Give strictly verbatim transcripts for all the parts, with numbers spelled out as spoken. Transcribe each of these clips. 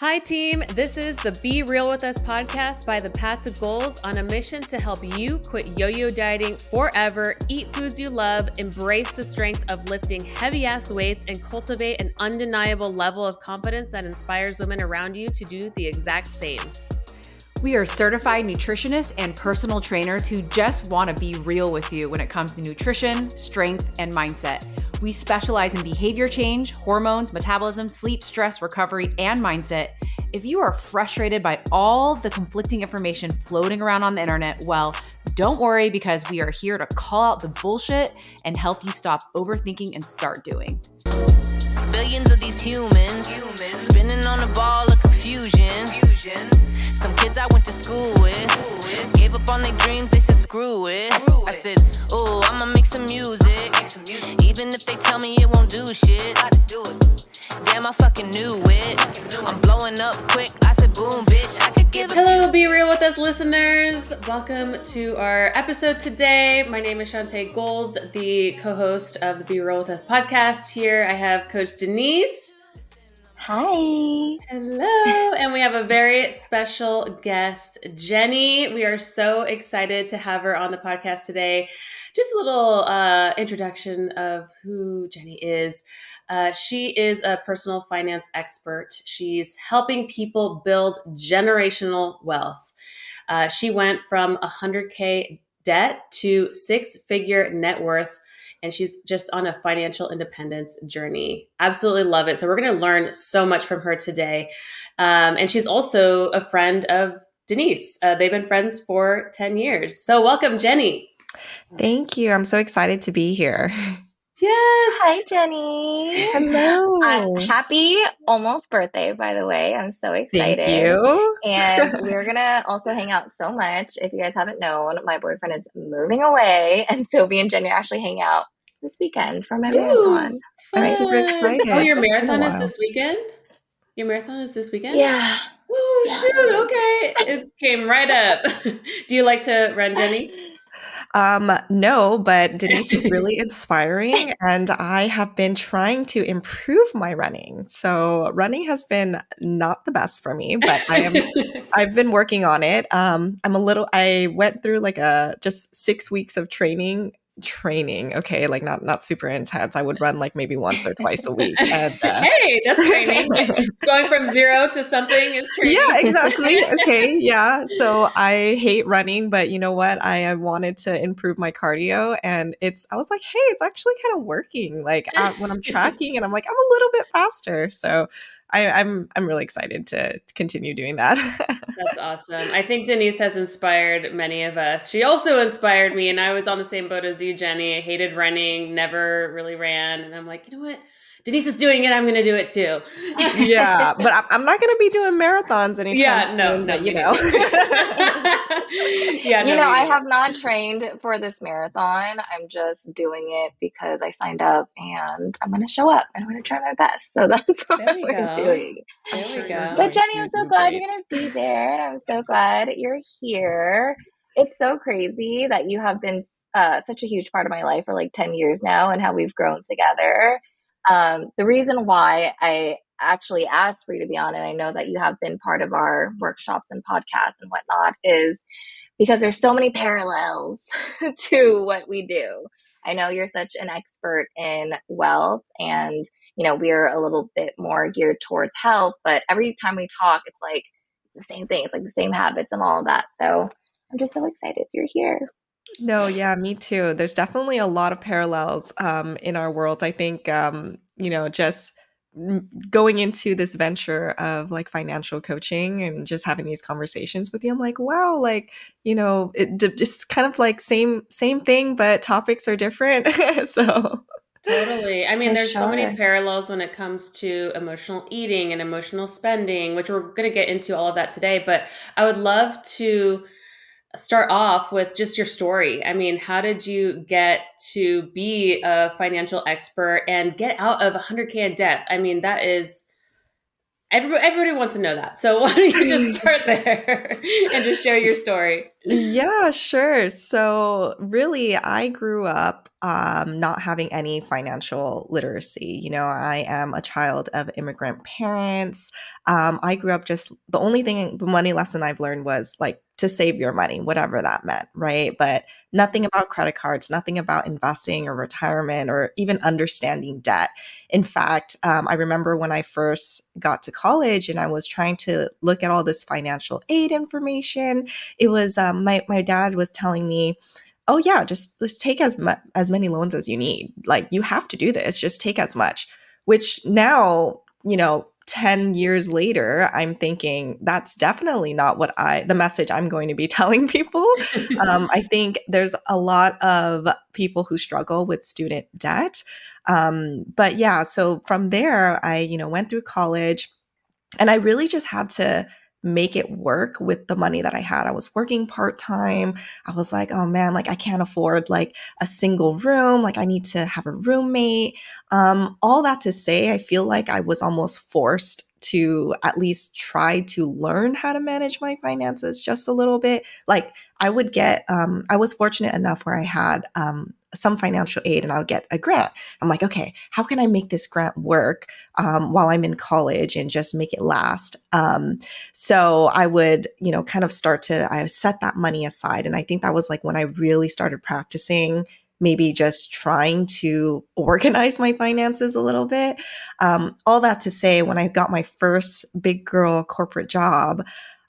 Hi team, this is the Be Real With Us podcast by The Path to Goals on a mission to help you quit yo-yo dieting forever, eat foods you love, embrace the strength of lifting heavy ass weights, and cultivate an undeniable level of confidence that inspires women around you to do the exact same. We are certified nutritionists and personal trainers who just want to be real with you when it comes to nutrition, strength, and mindset. We specialize in behavior change, hormones, metabolism, sleep, stress, recovery, and mindset. If you are frustrated by all the conflicting information floating around on the internet, well, don't worry, because we are here to call out the bullshit and help you stop overthinking and start doing. Billions of these humans, humans spinning on a ball of confusion. confusion. Some kids I went to school with, school with gave up on their dreams, they said screw it. Screw it. I said, oh, I'ma make some music. Make some music. Even if they tell me it won't do shit. Gotta do it. Damn, I fucking knew it. I'm blowing up quick, I said boom, bitch. I could give a Hello, few. Be Real With Us listeners. Welcome to our episode today. My name is Shantae Gold, the co-host of the Be Real With Us podcast. Here I have Coach Denise. Hi. Hello. And we have a very special guest, Jenny. We are so excited to have her on the podcast today. Just a little uh, introduction of who Jenny is. Uh, she is a personal finance expert. She's helping people build generational wealth. Uh, she went from one hundred K debt to six-figure net worth, and she's just on a financial independence journey. Absolutely love it. So we're going to learn so much from her today. Um, and she's also a friend of Denise. Uh, they've been friends for ten years. So welcome, Jenny. Thank you. I'm so excited to be here. Yes. Hi, Jenny. Hello. Uh, happy almost birthday, by the way. I'm so excited. Thank you. And we're going to also hang out so much. If you guys haven't known, my boyfriend is moving away. And so me and Jenny are actually hanging out this weekend for my Ooh, marathon. I'm Right? super excited. Oh, your It's been a marathon is while. this weekend? Your marathon is this weekend? Yeah. Oh, Yeah, shoot. it is. Okay. It came right up. Do you like to run, Jenny? Um, no, but Denise is really inspiring, and I have been trying to improve my running. So running has been not the best for me, but I am I've been working on it. Um, I'm a little I went through like a just six weeks of training training. Okay, like not not super intense. I would run like maybe once or twice a week. And uh, Hey, that's training. Going from zero to something is training. yeah, exactly. Okay, yeah. So I hate running, but you know what? I, I wanted to improve my cardio, and it's. I was like, hey, it's actually kind of working. Like uh, when I'm tracking, and I'm like, I'm a little bit faster. So I, I'm I'm really excited to continue doing that. That's awesome. I think Denise has inspired many of us. She also inspired me, and I was on the same boat as you, Jenny. I hated running, never really ran. And I'm like, you know what? Denise is doing it. I'm going to do it too. Yeah, but I'm, I'm not going to be doing marathons anytime Yeah, soon. no, no, but, you me know. yeah, You no, know, me I neither. have not trained for this marathon. I'm just doing it because I signed up and I'm going to show up and I'm going to try my best. So that's what There we I'm go. doing. There I'm we sure go. you're But going Jenny, to I'm so do glad great. you're going to be there. And I'm so glad you're here. It's so crazy that you have been uh, such a huge part of my life for like ten years now and how we've grown together. Um, the reason why I actually asked for you to be on, and I know that you have been part of our workshops and podcasts and whatnot, is because there's so many parallels to what we do. I know you're such an expert in wealth, and you know we're a little bit more geared towards health, but every time we talk, it's like it's the same thing. It's like the same habits and all of that. So I'm just so excited you're here. No, yeah, me too. There's definitely a lot of parallels um, in our world. I think, um, you know, just m- going into this venture of like financial coaching and just having these conversations with you, I'm like, wow, like, you know, it d- just kind of like same same thing, but topics are different. So, Totally. I mean, For there's so many sure. parallels when it comes to emotional eating and emotional spending, which we're going to get into all of that today. But I would love to start off with just your story. I mean, how did you get to be a financial expert and get out of one hundred K in debt? I mean, that is, Everybody, everybody wants to know that. So why don't you just start there and just share your story? Yeah, sure. So really, I grew up um, not having any financial literacy. You know, I am a child of immigrant parents. Um, I grew up just the only thing, the money lesson I've learned was like to save your money, whatever that meant, right? But nothing about credit cards, nothing about investing or retirement or even understanding debt. In fact, um, I remember when I first got to college and I was trying to look at all this financial aid information, it was um, my my dad was telling me, "Oh yeah, just let's take as mu- as many loans as you need. Like you have to do this. Just take as much." Which now, you know, ten years later, I'm thinking that's definitely not what I the message I'm going to be telling people. Um, I think there's a lot of people who struggle with student debt. Um, but yeah, so from there, I you know went through college. And I really just had to make it work with the money that I had. I was working part time. I was like, oh man, like I can't afford like a single room. Like I need to have a roommate. Um, all that to say, I feel like I was almost forced to at least try to learn how to manage my finances just a little bit. Like I would get, um, I was fortunate enough where I had um, some financial aid and I'll get a grant. I'm like, okay, how can I make this grant work um, while I'm in college and just make it last? Um, so I would, you know, kind of start to, I set that money aside. And I think that was like when I really started practicing maybe just trying to organize my finances a little bit. Um, all that to say, when I got my first big girl corporate job,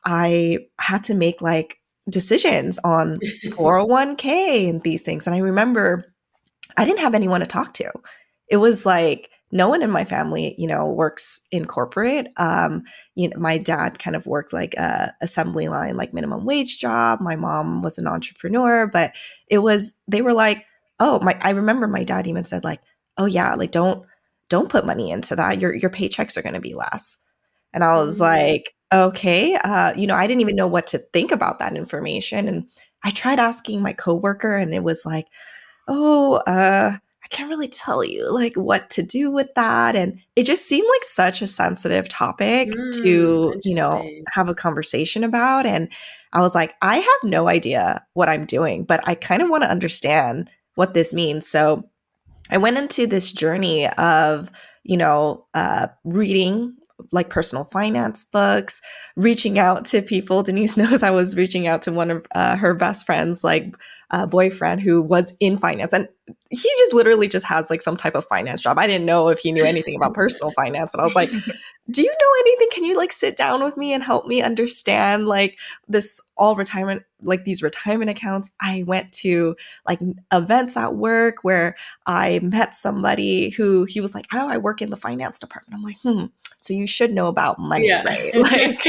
I had to make like decisions on four oh one k and these things. And I remember I didn't have anyone to talk to. It was like no one in my family, you know, works in corporate. Um, you know, my dad kind of worked like a assembly line, like minimum wage job. My mom was an entrepreneur, but it was, they were like, oh, my, I remember my dad even said like, oh yeah, like don't, don't put money into that. Your, your paychecks are going to be less. And I was like, okay, uh, you know, I didn't even know what to think about that information. And I tried asking my coworker and it was like, oh, uh, I can't really tell you like what to do with that. And it just seemed like such a sensitive topic Mm, to, you know, interesting. have a conversation about. And I was like, I have no idea what I'm doing, but I kind of want to understand what this means. So I went into this journey of, you know, uh, reading like personal finance books, reaching out to people. Denise knows I was reaching out to one of uh, her best friends, like uh, boyfriend who was in finance. And he just literally just has like some type of finance job. I didn't know if he knew anything about personal finance, but I was like, do you know anything? Can you like sit down with me and help me understand like this all retirement, like these retirement accounts? I went to like events at work where I met somebody who he was like, oh, I work in the finance department. I'm like, hmm. So you should know about money, Yeah. right? Like,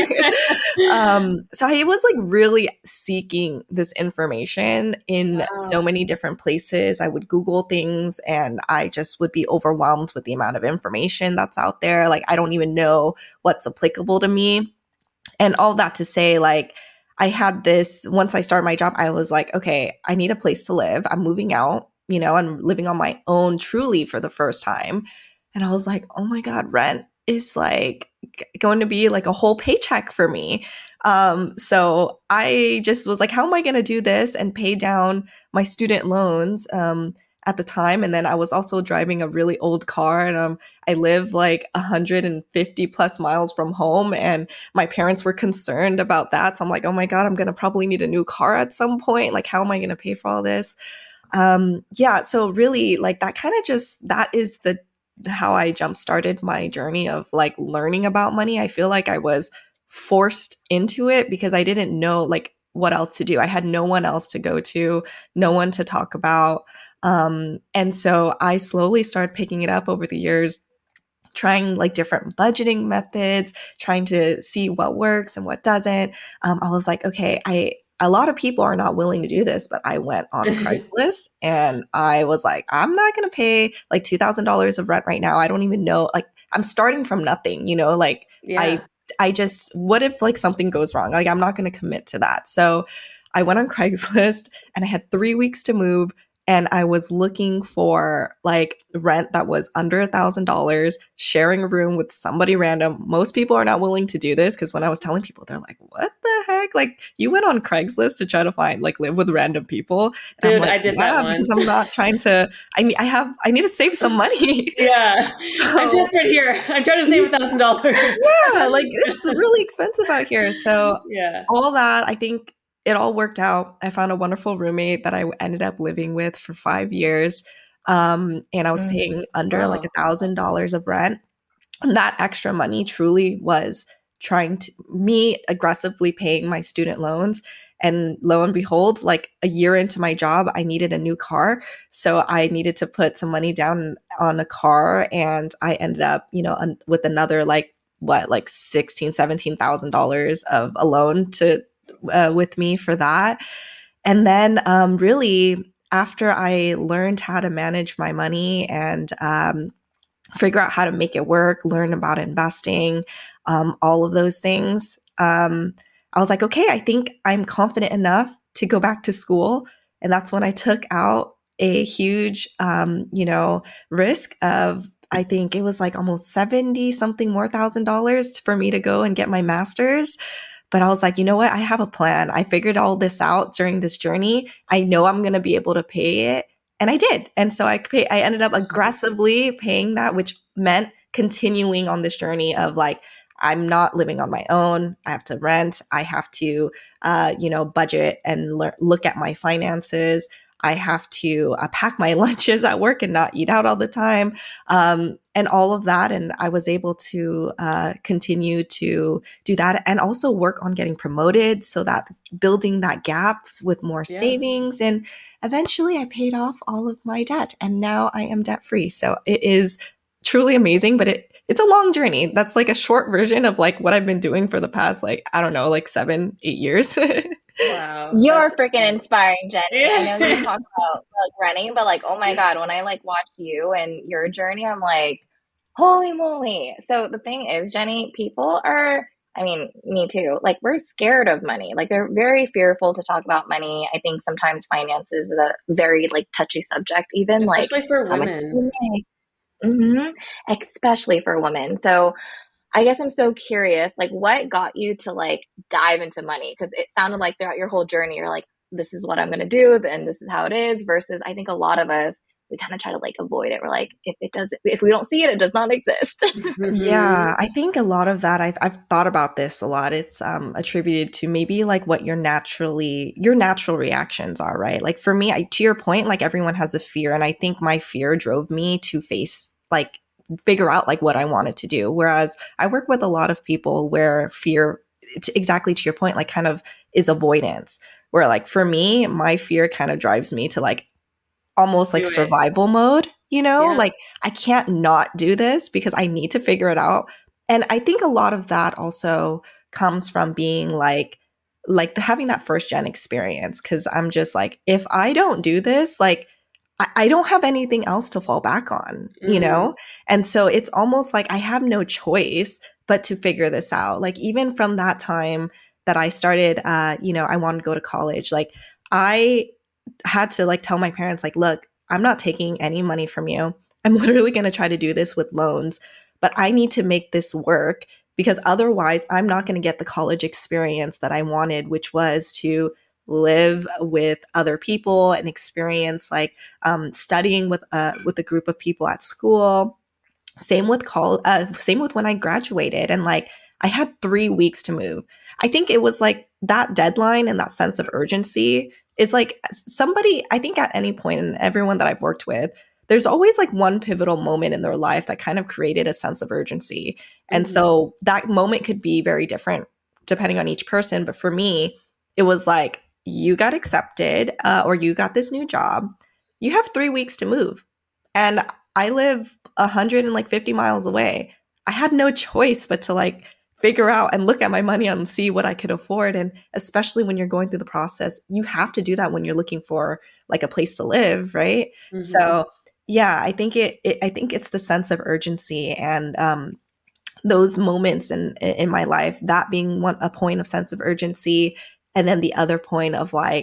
um, so I was like really seeking this information in Wow. so many different places. I would Google things and I just would be overwhelmed with the amount of information that's out there. Like, I don't even know what's applicable to me. And all that to say, like, I had this, once I started my job, I was like, okay, I need a place to live. I'm moving out, you know, I'm living on my own truly for the first time. And I was like, oh my God, rent is like g- going to be like a whole paycheck for me. Um, so I just was like, how am I going to do this and pay down my student loans um, at the time? And then I was also driving a really old car and um, I live like one hundred fifty plus miles from home. And my parents were concerned about that. So I'm like, oh my God, I'm going to probably need a new car at some point. Like, how am I going to pay for all this? Um, yeah. So really like that kind of just, that is the, how I jump started my journey of like learning about money. I feel like I was forced into it because I didn't know like what else to do. I had no one else to go to, no one to talk about. Um, and so I slowly started picking it up over the years, trying like different budgeting methods, trying to see what works and what doesn't. Um, I was like, okay, I a lot of people are not willing to do this, but I went on Craigslist and I was like, I'm not going to pay like two thousand dollars of rent right now. I don't even know. Like, I'm starting from nothing, you know, like Yeah. I, I just, what if like something goes wrong? Like, I'm not going to commit to that. So I went on Craigslist and I had three weeks to move. and I was looking for like rent that was under a thousand dollars, sharing a room with somebody random. Most people are not willing to do this because when I was telling people, they're like, "What the heck? Like, you went on Craigslist to try to find like live with random people?" And Dude, I'm like, I did yeah, that because once. I'm not trying to. I mean, I have. I need to save some money. Yeah, So, I'm desperate here. I'm trying to save a thousand dollars. Yeah, like it's really expensive out here. So Yeah. all that, I think it all worked out. I found a wonderful roommate that I ended up living with for five years. Um, and I was paying under Wow. like a thousand dollars of rent. And that extra money truly was trying to me aggressively paying my student loans. And lo and behold, like a year into my job, I needed a new car. So I needed to put some money down on a car. And I ended up, you know, un- with another like what, like sixteen, seventeen thousand dollars of a loan to uh, with me for that. And then um, really after I learned how to manage my money and um, figure out how to make it work, learn about investing, um, all of those things. Um, I was like, okay, I think I'm confident enough to go back to school. And that's when I took out a huge, um, you know, risk of, I think it was like almost seventy something more thousand dollars for me to go and get my master's. But I was like, you know what? I have a plan. I figured all this out during this journey. I know I'm going to be able to pay it. And I did. And so I pay, I ended up aggressively paying that, which meant continuing on this journey of like, I'm not living on my own. I have to rent. I have to, uh, you know, budget and le- look at my finances. I have to uh, pack my lunches at work and not eat out all the time, um, and all of that. And I was able to uh, continue to do that and also work on getting promoted so that building that gap with more Yeah. savings. And eventually I paid off all of my debt and now I am debt free. So it is truly amazing, but it it's a long journey. That's like a short version of like what I've been doing for the past, like, I don't know, like seven, eight years. Wow. You're That's freaking amazing. inspiring, Jenny. I know you Yeah. talk about like running, but like, oh my God, when I like watch you and your journey, I'm like, holy moly. So the thing is, Jenny, people are, I mean, me too, like we're scared of money. Like they're very fearful to talk about money. I think sometimes finances is a very like touchy subject, even like Especially for how much women. you make. hmm Especially for women. So I guess I'm so curious, like what got you to like dive into money? Because it sounded like throughout your whole journey, you're like, this is what I'm going to do, and this is how it is. Versus, I think a lot of us, we kind of try to like avoid it. We're like, if it doesn't, if we don't see it, it does not exist. Yeah, I think a lot of that I've I've thought about this a lot. It's um attributed to maybe like what your naturally your natural reactions are, right? Like for me, I, to your point, like everyone has a fear, and I think my fear drove me to face like figure out like what I wanted to do. Whereas I work with a lot of people where fear, it's exactly to your point, like kind of is avoidance. Where like for me, my fear kind of drives me to like almost like Do it. survival mode, you know, Yeah. like I can't not do this because I need to figure it out. And I think a lot of that also comes from being like, like the, having that first gen experience. Cause I'm just like, if I don't do this, like I, I don't have anything else to fall back on, you Mhm. know? And so it's almost like I have no choice but to figure this out. Like even from that time that I started, uh, you know, I wanted to go to college, like I had to like tell my parents like, look, I'm not taking any money from you. I'm literally going to try to do this with loans, but I need to make this work because otherwise I'm not going to get the college experience that I wanted, which was to live with other people and experience like um, studying with a with a group of people at school. Same with call. Uh, same with when I graduated, and like I had three weeks to move. I think it was like that deadline and that sense of urgency is like somebody. I think at any point, and everyone that I've worked with, there's always like one pivotal moment in their life that kind of created a sense of urgency, and Mhm. so that moment could be very different depending on each person. But for me, it was like you got accepted, uh, or you got this new job. You have three weeks to move, and I live one hundred fifty miles away. I had no choice but to like figure out and look at my money and see what I could afford. And especially when you're going through the process, you have to do that when you're looking for like a place to live, right? Mhm. So yeah, I think it, it I think it's the sense of urgency and um those moments in in my life, that being one a point of sense of urgency, and then the other point of like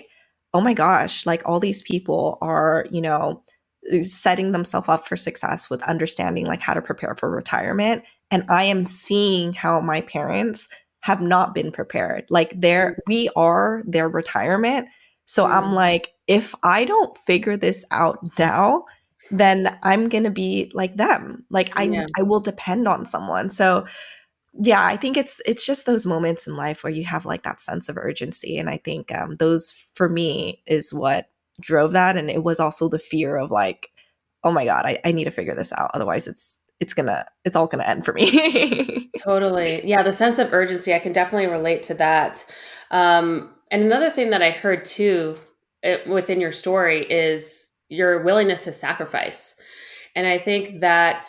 oh my gosh, like all these people are, you know, setting themselves up for success with understanding like how to prepare for retirement. And I am seeing how my parents have not been prepared. Like they're, we are their retirement. So Mm. I'm like, if I don't figure this out now, then I'm going to be like them. Like I, Yeah. I will depend on someone. So yeah, I think it's it's just those moments in life where you have like that sense of urgency, and I think um, those for me is what drove that, and it was also the fear of like, oh my god, I, I need to figure this out, otherwise it's it's gonna it's all gonna end for me. Totally. Yeah, the sense of urgency, I can definitely relate to that. Um, and another thing that I heard too it, within your story is your willingness to sacrifice. And I think that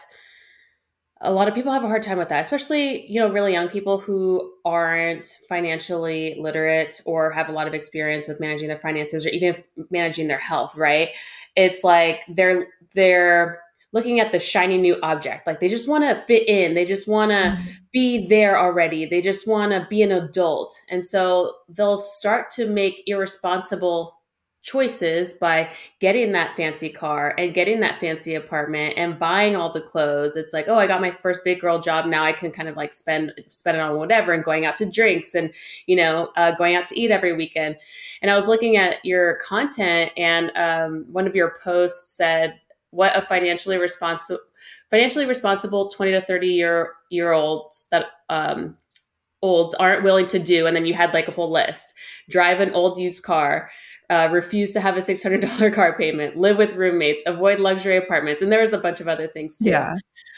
a lot of people have a hard time with that, especially, you know, really young people who aren't financially literate or have a lot of experience with managing their finances or even managing their health, right? It's like they're they're looking at the shiny new object. Like they just want to fit in. They just want to be there already. They just want to be an adult. And so they'll start to make irresponsible choices by getting that fancy car and getting that fancy apartment and buying all the clothes. It's like, oh, I got my first big girl job. Now I can kind of like spend, spend it on whatever and going out to drinks and, you know, uh, going out to eat every weekend. And I was looking at your content and um, one of your posts said, what a financially responsible, financially responsible twenty to thirty year, year olds that, um, olds aren't willing to do. And then you had like a whole list: drive an old used car, uh, refuse to have a six hundred dollars car payment, live with roommates, avoid luxury apartments. And there was a bunch of other things too. Yeah.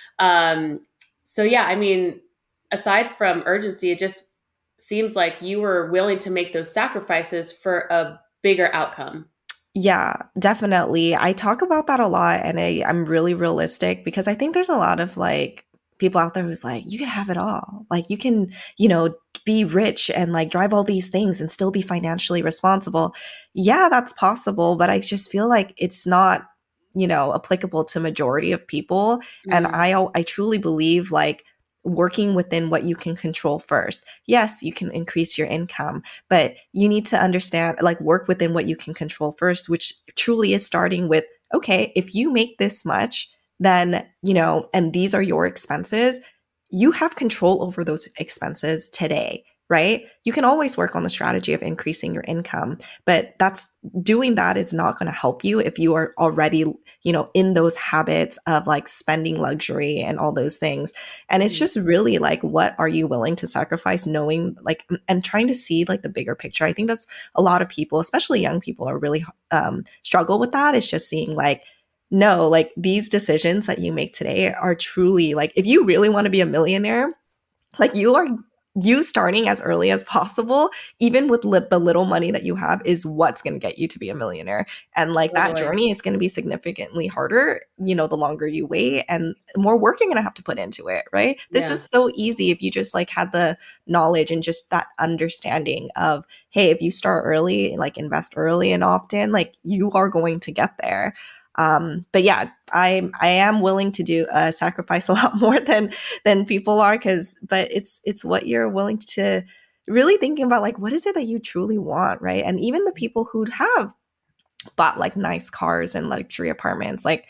Um, so yeah, I mean, aside from urgency, it just seems like you were willing to make those sacrifices for a bigger outcome. Yeah, definitely. I talk about that a lot, and I, I'm really realistic because I think there's a lot of like people out there who's like, you can have it all. Like you can, you know, be rich and like drive all these things and still be financially responsible. Yeah, that's possible, but I just feel like it's not, you know, applicable to majority of people. And Mm. I I truly believe like working within what you can control first. Yes, you can increase your income, but you need to understand, like, work within what you can control first, which truly is starting with, okay, if you make this much, then, you know, and these are your expenses, you have control over those expenses today, right? You can always work on the strategy of increasing your income, but that's doing that is not going to help you if you are already, you know, in those habits of like spending luxury and all those things. And it's just really like, what are you willing to sacrifice, knowing like, and trying to see like the bigger picture. I think that's a lot of people, especially young people, are really um, struggle with that. It's just seeing like, no, like these decisions that you make today are truly like, if you really want to be a millionaire, like you are you starting as early as possible, even with li- the little money that you have, is what's going to get you to be a millionaire. And like that Totally. journey is going to be significantly harder, you know, the longer you wait and more work you're going to have to put into it, right? This Yeah. is so easy if you just like had the knowledge and just that understanding of, hey, if you start early, like invest early and often, like you are going to get there. Um, but yeah, I I am willing to do uh, sacrifice a lot more than than people are, because but it's it's what you're willing to really thinking about, like what is it that you truly want, right? And even the people who have bought like nice cars and luxury apartments, like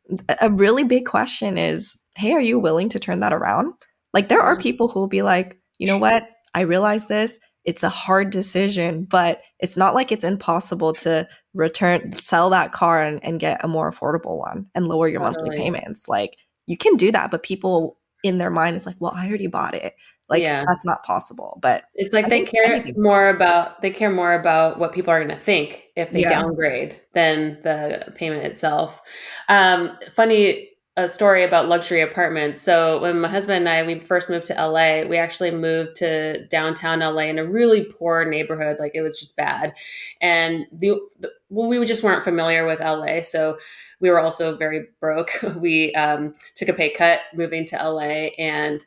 a really big question is, hey, are you willing to turn that around? Like there are Yeah. people who will be like, you know what? I realize this. It's a hard decision, but it's not like it's impossible to return, sell that car and, and get a more affordable one and lower your monthly Totally. payments. Like you can do that, but people in their mind is like, well, I already bought it. Like Yeah. that's not possible. But It's like I they think care anything's more possible. about they care more about what people are going to think if they Yeah. downgrade than the payment itself. Um, funny a story about luxury apartments. So when my husband and I we first moved to L A, we actually moved to downtown L A in a really poor neighborhood. Like it was just bad, and the, the well, we just weren't familiar with L A, so we were also very broke. We um, took a pay cut moving to L A, and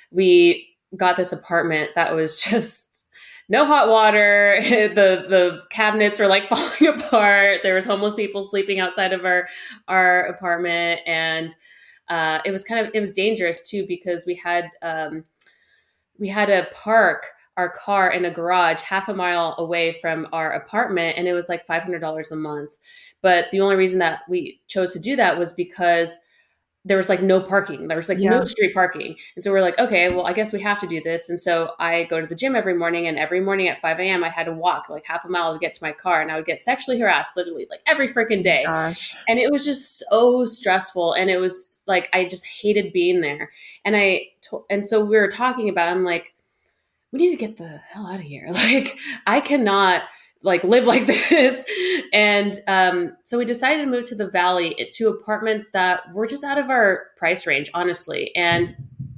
we got this apartment that was just no hot water. the The cabinets were like falling apart. There was homeless people sleeping outside of our our apartment, and uh, it was kind of it was dangerous too because we had um, we had to park our car in a garage half a mile away from our apartment, and it was like five hundred dollars a month. But the only reason that we chose to do that was because there was like no parking. There was like Yeah. no street parking. And so we're like, okay, well, I guess we have to do this. And so I go to the gym every morning, and every morning at five a.m. I had to walk like half a mile to get to my car, and I would get sexually harassed literally like every freaking day. Gosh. And it was just so stressful. And it was like, I just hated being there. And I, to- and so we were talking about, I'm like, we need to get the hell out of here. Like, I cannot like live like this. And um, so we decided to move to the Valley, to apartments that were just out of our price range, honestly. And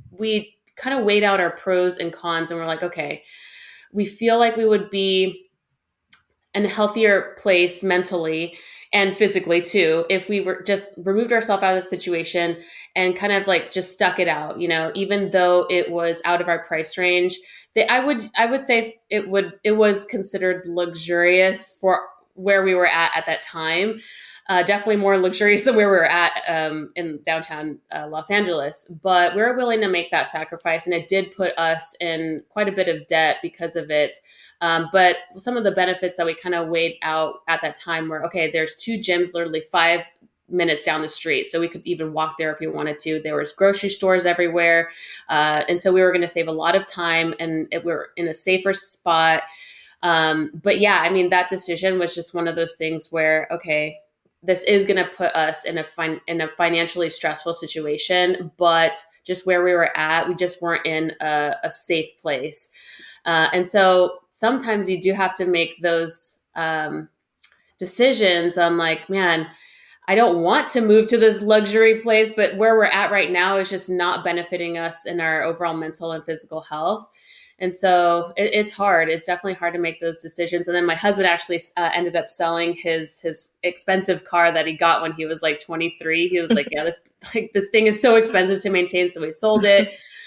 we kind of weighed out our pros and cons, and we're like, okay, we feel like we would be in a healthier place mentally and physically too if we were just removed ourselves out of the situation and kind of like just stuck it out, you know, even though it was out of our price range. They, I would I would say it would it was considered luxurious for where we were at at that time. Uh, definitely more luxurious than where we were at um, in downtown uh, Los Angeles. But we were willing to make that sacrifice, and it did put us in quite a bit of debt because of it. Um, but some of the benefits that we kind of weighed out at that time were, okay, there's two gyms literally five minutes down the street. So we could even walk there if we wanted to. There was grocery stores everywhere. Uh, and so we were going to save a lot of time, and it, we were in a safer spot. Um, but yeah, I mean, that decision was just one of those things where, okay, this is going to put us in a fin- in a financially stressful situation, but just where we were at, we just weren't in a, a safe place. Uh, and so sometimes you do have to make those um, decisions on like, man, I don't want to move to this luxury place, but where we're at right now is just not benefiting us in our overall mental and physical health. And so it, it's hard. It's definitely hard to make those decisions. And then my husband actually uh, ended up selling his his expensive car that he got when he was like twenty-three. He was like, yeah, this like this thing is so expensive to maintain. So we sold it.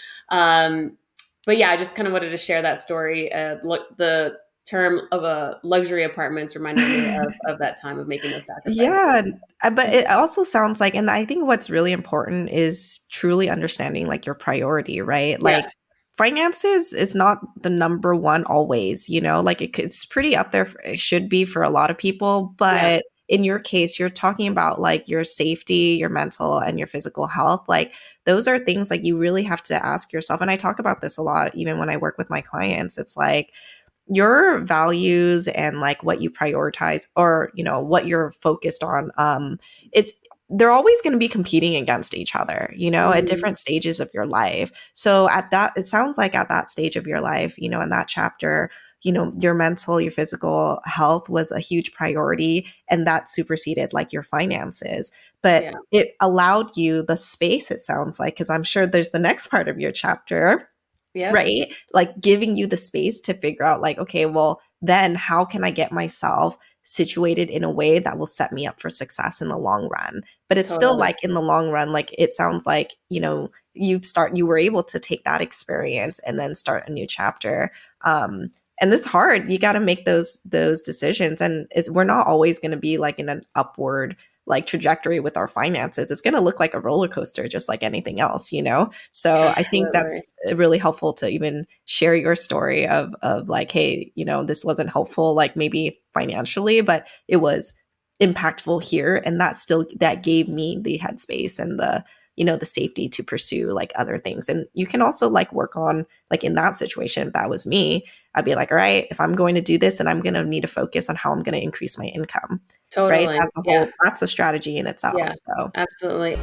Um, but yeah, I just kind of wanted to share that story. Uh, look, the term of a luxury apartments reminded me of, of that time of making those sacrifices. Yeah, but it also sounds like, and I think what's really important is truly understanding like your priority, right? Like, Yeah. finances is not the number one always, you know, like it, it's pretty up there. For, it should be for a lot of people, but Yeah. in your case, you're talking about like your safety, your mental and your physical health. Like those are things like you really have to ask yourself. And I talk about this a lot, even when I work with my clients. It's like your values and like what you prioritize, or, you know, what you're focused on. Um, it's, they're always going to be competing against each other, you know, Mhm. at different stages of your life. So at that, it sounds like at that stage of your life, you know, in that chapter, you know, your mental, your physical health was a huge priority, and that superseded like your finances. But Yeah. it allowed you the space, it sounds like, because I'm sure there's the next part of your chapter, Yeah. right? Like giving you the space to figure out like, okay, well, then how can I get myself situated in a way that will set me up for success in the long run? But it's still Totally. like in the long run, like it sounds like, you know, you start, you were able to take that experience and then start a new chapter. Um, and it's hard. You got to make those, those decisions. And it's, we're not always going to be like in an upward like trajectory with our finances. It's going to look like a roller coaster, just like anything else, you know? So I think Absolutely. that's really helpful to even share your story of, of like, hey, you know, this wasn't helpful, like maybe financially, but it was impactful here. And that still, that gave me the headspace and the, you know, the safety to pursue like other things. And you can also like work on like in that situation, if that was me, I'd be like, all right, if I'm going to do this, then I'm going to need to focus on how I'm going to increase my income. Totally. Right? That's a whole, Yeah. that's a strategy in itself. Yeah. So Absolutely.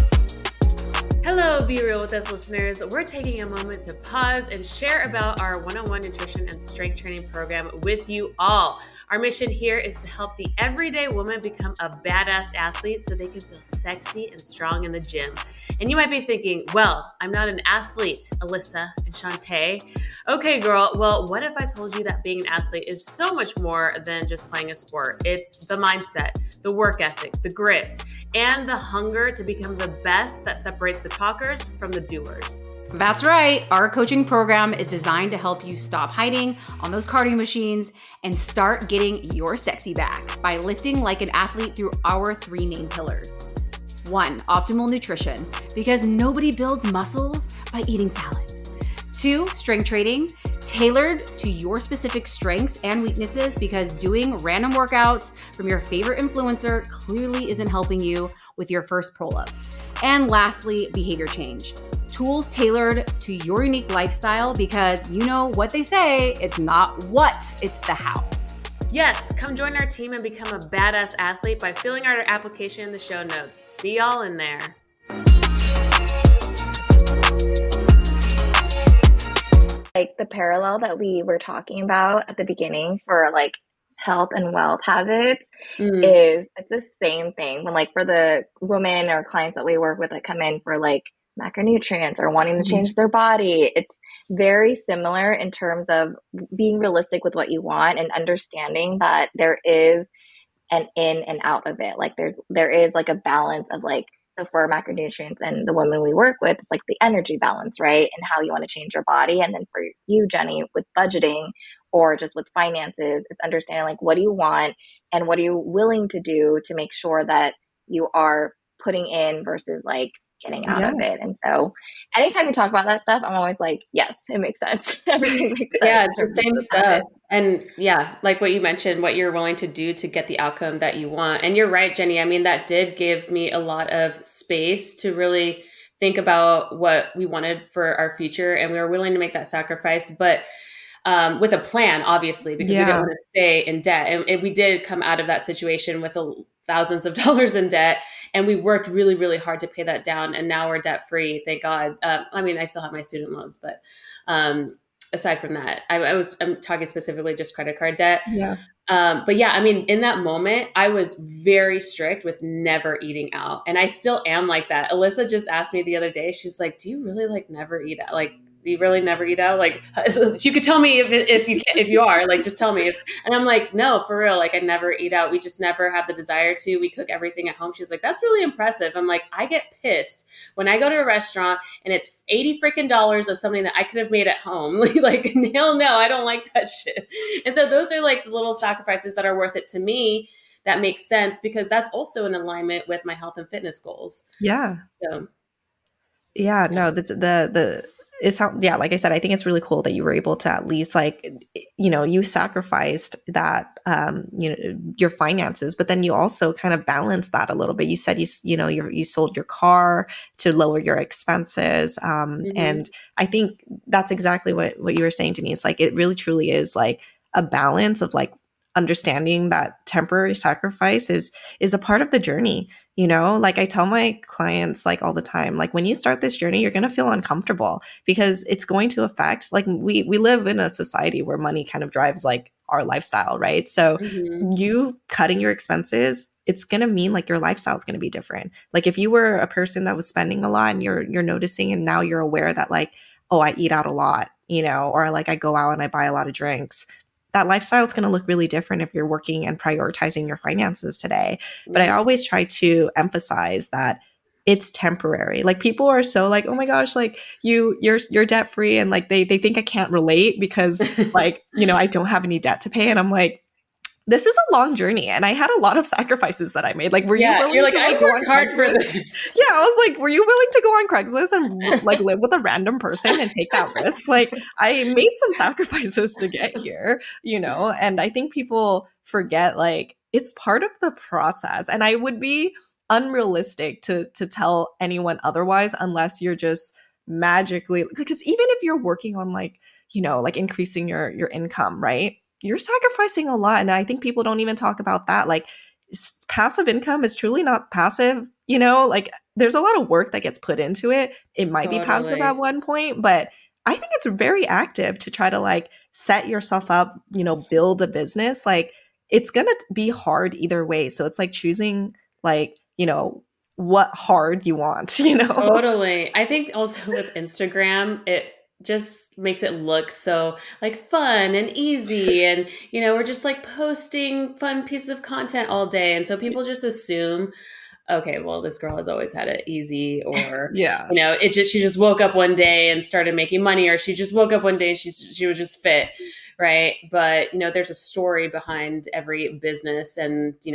Hello, Be Real With Us listeners. We're taking a moment to pause and share about our one-on-one nutrition and strength training program with you all. Our mission here is to help the everyday woman become a badass athlete so they can feel sexy and strong in the gym. And you might be thinking, well, I'm not an athlete, Alyssa and Shantae. Okay, girl, well, what if I told you that being an athlete is so much more than just playing a sport? It's the mindset, the work ethic, the grit, and the hunger to become the best that separates the talkers from the doers. That's right. Our coaching program is designed to help you stop hiding on those cardio machines and start getting your sexy back by lifting like an athlete through our three main pillars. One, optimal nutrition, because nobody builds muscles by eating salads. Two, strength training, tailored to your specific strengths and weaknesses, because doing random workouts from your favorite influencer clearly isn't helping you with your first pull-up. And lastly, behavior change. Tools tailored to your unique lifestyle, because you know what they say, it's not what, it's the how. Yes, come join our team and become a badass athlete by filling out our application in the show notes. See y'all in there. Like the parallel that we were talking about at the beginning for like health and wealth habits mm-hmm. is it's the same thing when like for the women or clients that we work with that come in for like macronutrients or wanting to mm-hmm. change their body. It's very similar in terms of being realistic with what you want and understanding that there is an in and out of it. Like there's there is like a balance of like, so for macronutrients and the women we work with, it's like the energy balance, right? And how you want to change your body. And then for you, Jenny, with budgeting or just with finances, it's understanding like, what do you want and what are you willing to do to make sure that you are putting in versus like getting out yeah. of it. And so anytime we talk about that stuff, I'm always like, yes, it makes sense. Everything makes sense. Yeah, it's the same stuff. And yeah, like what you mentioned, what you're willing to do to get the outcome that you want. And you're right, Jenny. I mean, that did give me a lot of space to really think about what we wanted for our future. And we were willing to make that sacrifice, but um, with a plan, obviously, because yeah. we didn't want to stay in debt. And, and we did come out of that situation with a, thousands of dollars in debt. And we worked really, really hard to pay that down. And now we're debt free. Thank God. Um, I mean, I still have my student loans, but um, aside from that, I, I was, I'm talking specifically just credit card debt. Yeah. Um, but yeah, I mean, in that moment, I was very strict with never eating out. And I still am like that. Alyssa just asked me the other day, she's like, do you really like never eat out? Like, do you really never eat out? Like, you could tell me if if you can, if you are, like, just tell me. If, and I'm like, no, for real. Like, I never eat out. We just never have the desire to. We cook everything at home. She's like, that's really impressive. I'm like, I get pissed when I go to a restaurant and it's eighty freaking dollars of something that I could have made at home. Like, hell no, I don't like that shit. And so those are like the little sacrifices that are worth it to me. That makes sense because that's also in alignment with my health and fitness goals. Yeah. So. Yeah. No. That's the the. It's yeah, like I said, I think it's really cool that you were able to at least like, you know, you sacrificed that, um, you know, your finances, but then you also kind of balanced that a little bit. You said you, you know, you you sold your car to lower your expenses. Um, mm-hmm. And I think that's exactly what, what you were saying to me. It's like, it really truly is like a balance of like understanding that temporary sacrifice is, is a part of the journey. You know, like I tell my clients like all the time, like when you start this journey, you're going to feel uncomfortable because it's going to affect, like we, we live in a society where money kind of drives like our lifestyle, right? So mm-hmm. you cutting your expenses, it's going to mean like your lifestyle is going to be different. Like if you were a person that was spending a lot and you're, you're noticing and now you're aware that like, oh, I eat out a lot, you know, or like I go out and I buy a lot of drinks. That lifestyle is going to look really different if you're working and prioritizing your finances today. But I always try to emphasize that it's temporary. Like people are so like, oh my gosh, like you, you're, you're debt free. And like, they, they think I can't relate because like, you know, I don't have any debt to pay. And I'm like, this is a long journey. And I had a lot of sacrifices that I made. Like, were yeah, you willing you're like, to like, I go worked on hard Craigslist? For this. Yeah. I was like, were you willing to go on Craigslist and like live with a random person and take that risk? Like I made some sacrifices to get here, you know? And I think people forget like it's part of the process. And I would be unrealistic to, to tell anyone otherwise unless you're just magically, because even if you're working on like, you know, like increasing your, your income, right? You're sacrificing a lot. And I think people don't even talk about that. Like passive income is truly not passive, you know, like there's a lot of work that gets put into it. It might totally. be passive at one point, but I think it's very active to try to like set yourself up, you know, build a business. Like it's going to be hard either way. So it's like choosing like, you know, what hard you want, you know? Totally. I think also with Instagram, it just makes it look so like fun and easy. And, you know, we're just like posting fun pieces of content all day. And so people just assume, okay, well, this girl has always had it easy, or, yeah, you know, it just, she just woke up one day and started making money, or she just woke up one day and she's, she was just fit. Right. But, you know, there's a story behind every business and, you know,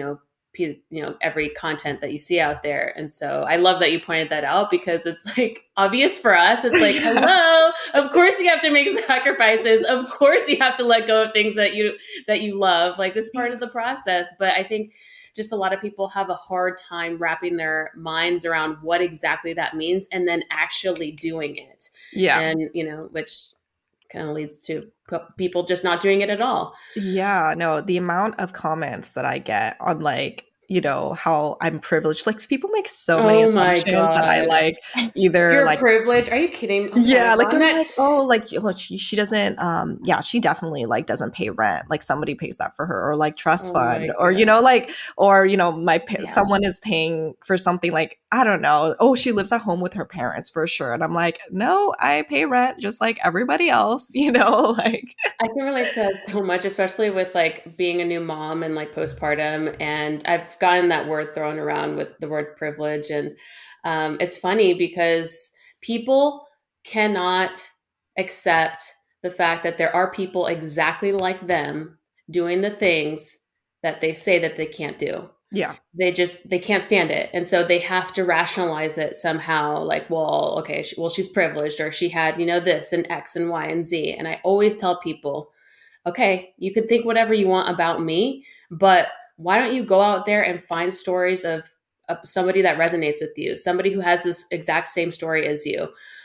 you know, every content that you see out there. And so I love that you pointed that out, because it's like obvious for us. It's like, hello, of course you have to make sacrifices. Of course you have to let go of things that you, that you love. Like, that's part of the process. But I think just a lot of people have a hard time wrapping their minds around what exactly that means and then actually doing it. Yeah. And, you know, which kind of leads to people just not doing it at all. Yeah, no, the amount of comments that I get on, like, you know, how I'm privileged. Like, people make so many Oh my assumptions that I God. like either You're like privileged. Are you kidding? Oh my yeah, like God. they're like, oh, like, look, she, she doesn't um yeah, she definitely like doesn't pay rent. Like, somebody pays that for her, or like trust Oh fund, my or you God. know, like, or you know, my pa- Yeah. someone is paying for something, like, I don't know. Oh, she lives at home with her parents for sure. And I'm like, no, I pay rent just like everybody else, you know, like I can relate to that so much, especially with like being a new mom and like postpartum. And I've gotten that word thrown around with the word privilege. And um, it's funny because people cannot accept the fact that there are people exactly like them doing the things that they say that they can't do. yeah. They just, they can't stand it. And so they have to rationalize it somehow, like, well, okay, she, well, she's privileged, or she had, you know, this and X and Y and Z. And I always tell people, okay, you can think whatever you want about me, but why don't you go out there and find stories of, of somebody that resonates with you, somebody who has this exact same story as you.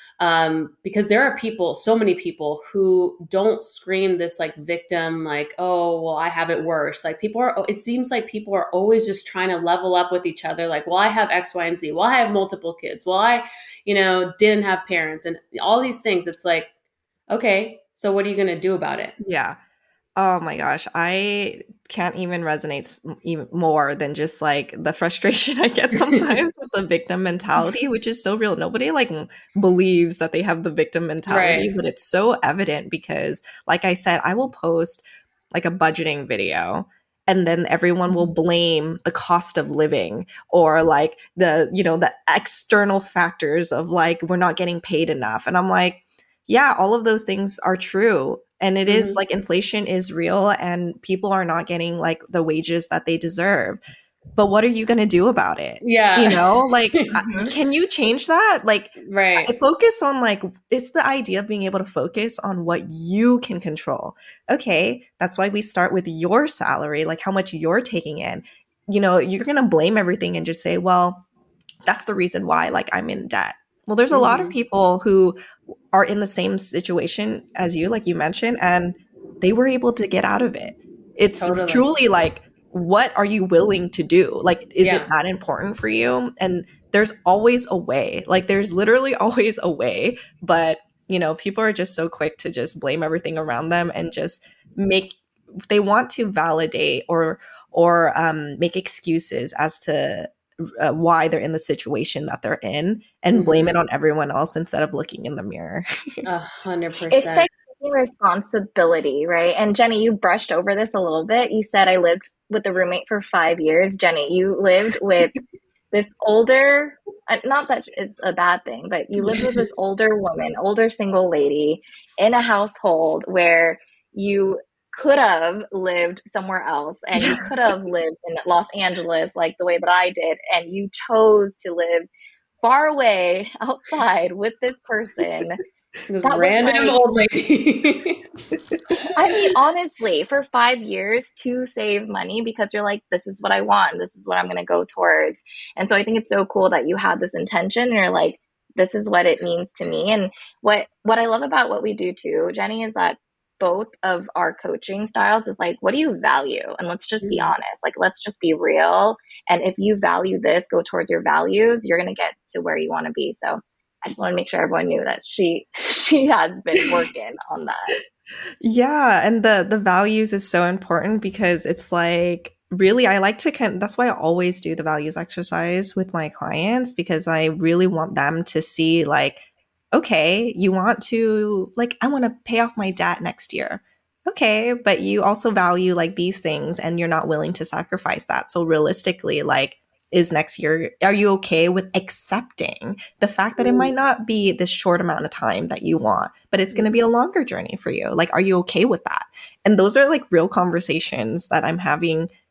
Um, because there are people, so many people who don't scream this like victim, like, oh, well, I have it worse. Like, people are, it seems like people are always just trying to level up with each other. Like, well, I have X, Y, and Z. Well, I have multiple kids. Well, I, you know, didn't have parents, and all these things. It's like, okay, so what are you going to do about it? Yeah. Oh my gosh, I can't even resonate s- even more than just like the frustration I get sometimes with the victim mentality, which is so real. Nobody like m- believes that they have the victim mentality, Right. but it's so evident because, like I said, I will post like a budgeting video, and then everyone will blame the cost of living, or like the, you know, the external factors of like, we're not getting paid enough. And I'm like, yeah, all of those things are true. And it is Mhm. like, inflation is real and people are not getting like the wages that they deserve. But what are you going to do about it? Yeah. You know, like, I- Mhm. can you change that? Like, I Right. focus on like, it's the idea of being able to focus on what you can control. Okay, that's why we start with your salary, like how much you're taking in. You know, you're going to blame everything and just say, well, that's the reason why like I'm in debt. Well, there's a lot of Mhm. people who are in the same situation as you, like you mentioned, and they were able to get out of it. It's Totally. truly like, what are you willing to do? Like, is it Yeah. that important for you? And there's always a way. Like, there's literally always a way. But, you know, people are just so quick to just blame everything around them and just make, they want to validate or, or um, make excuses as to uh, why they're in the situation that they're in, and blame it Mhm. on everyone else instead of looking in the mirror. A hundred It's percent. like taking responsibility, right? And Jenny, you brushed over this a little bit. You said I lived with a roommate for five years. Jenny, you lived with this older, uh, not that it's a bad thing, but you lived with this older woman, older single lady in a household where you could have lived somewhere else, and you could have lived in Los Angeles like the way that I did, and you chose to live far away outside with this person. This That was random like, old lady. I mean, honestly, for five years to save money because you're like, this is what I want. This is what I'm going to go towards. And so I think it's so cool that you had this intention and you're like, this is what it means to me. And what, what I love about what we do too, Jenny, is that both of our coaching styles is like, what do you value? And let's just be Mhm. honest. Like, let's just be real. And if you value this, go towards your values, you're going to get to where you want to be. So I just want to make sure everyone knew that she, she has been working on that. Yeah, and the the values is so important because it's like, really, I like to kind that's why I always do the values exercise with my clients, because I really want them to see like, okay, you want to, like, I want to pay off my debt next year. Okay, but you also value like these things and you're not willing to sacrifice that. So realistically, like, is next year, are you okay with accepting the fact that it might not be this short amount of time that you want, but it's going to be a longer journey for you? Like, are you okay with that? And those are like real conversations that I'm having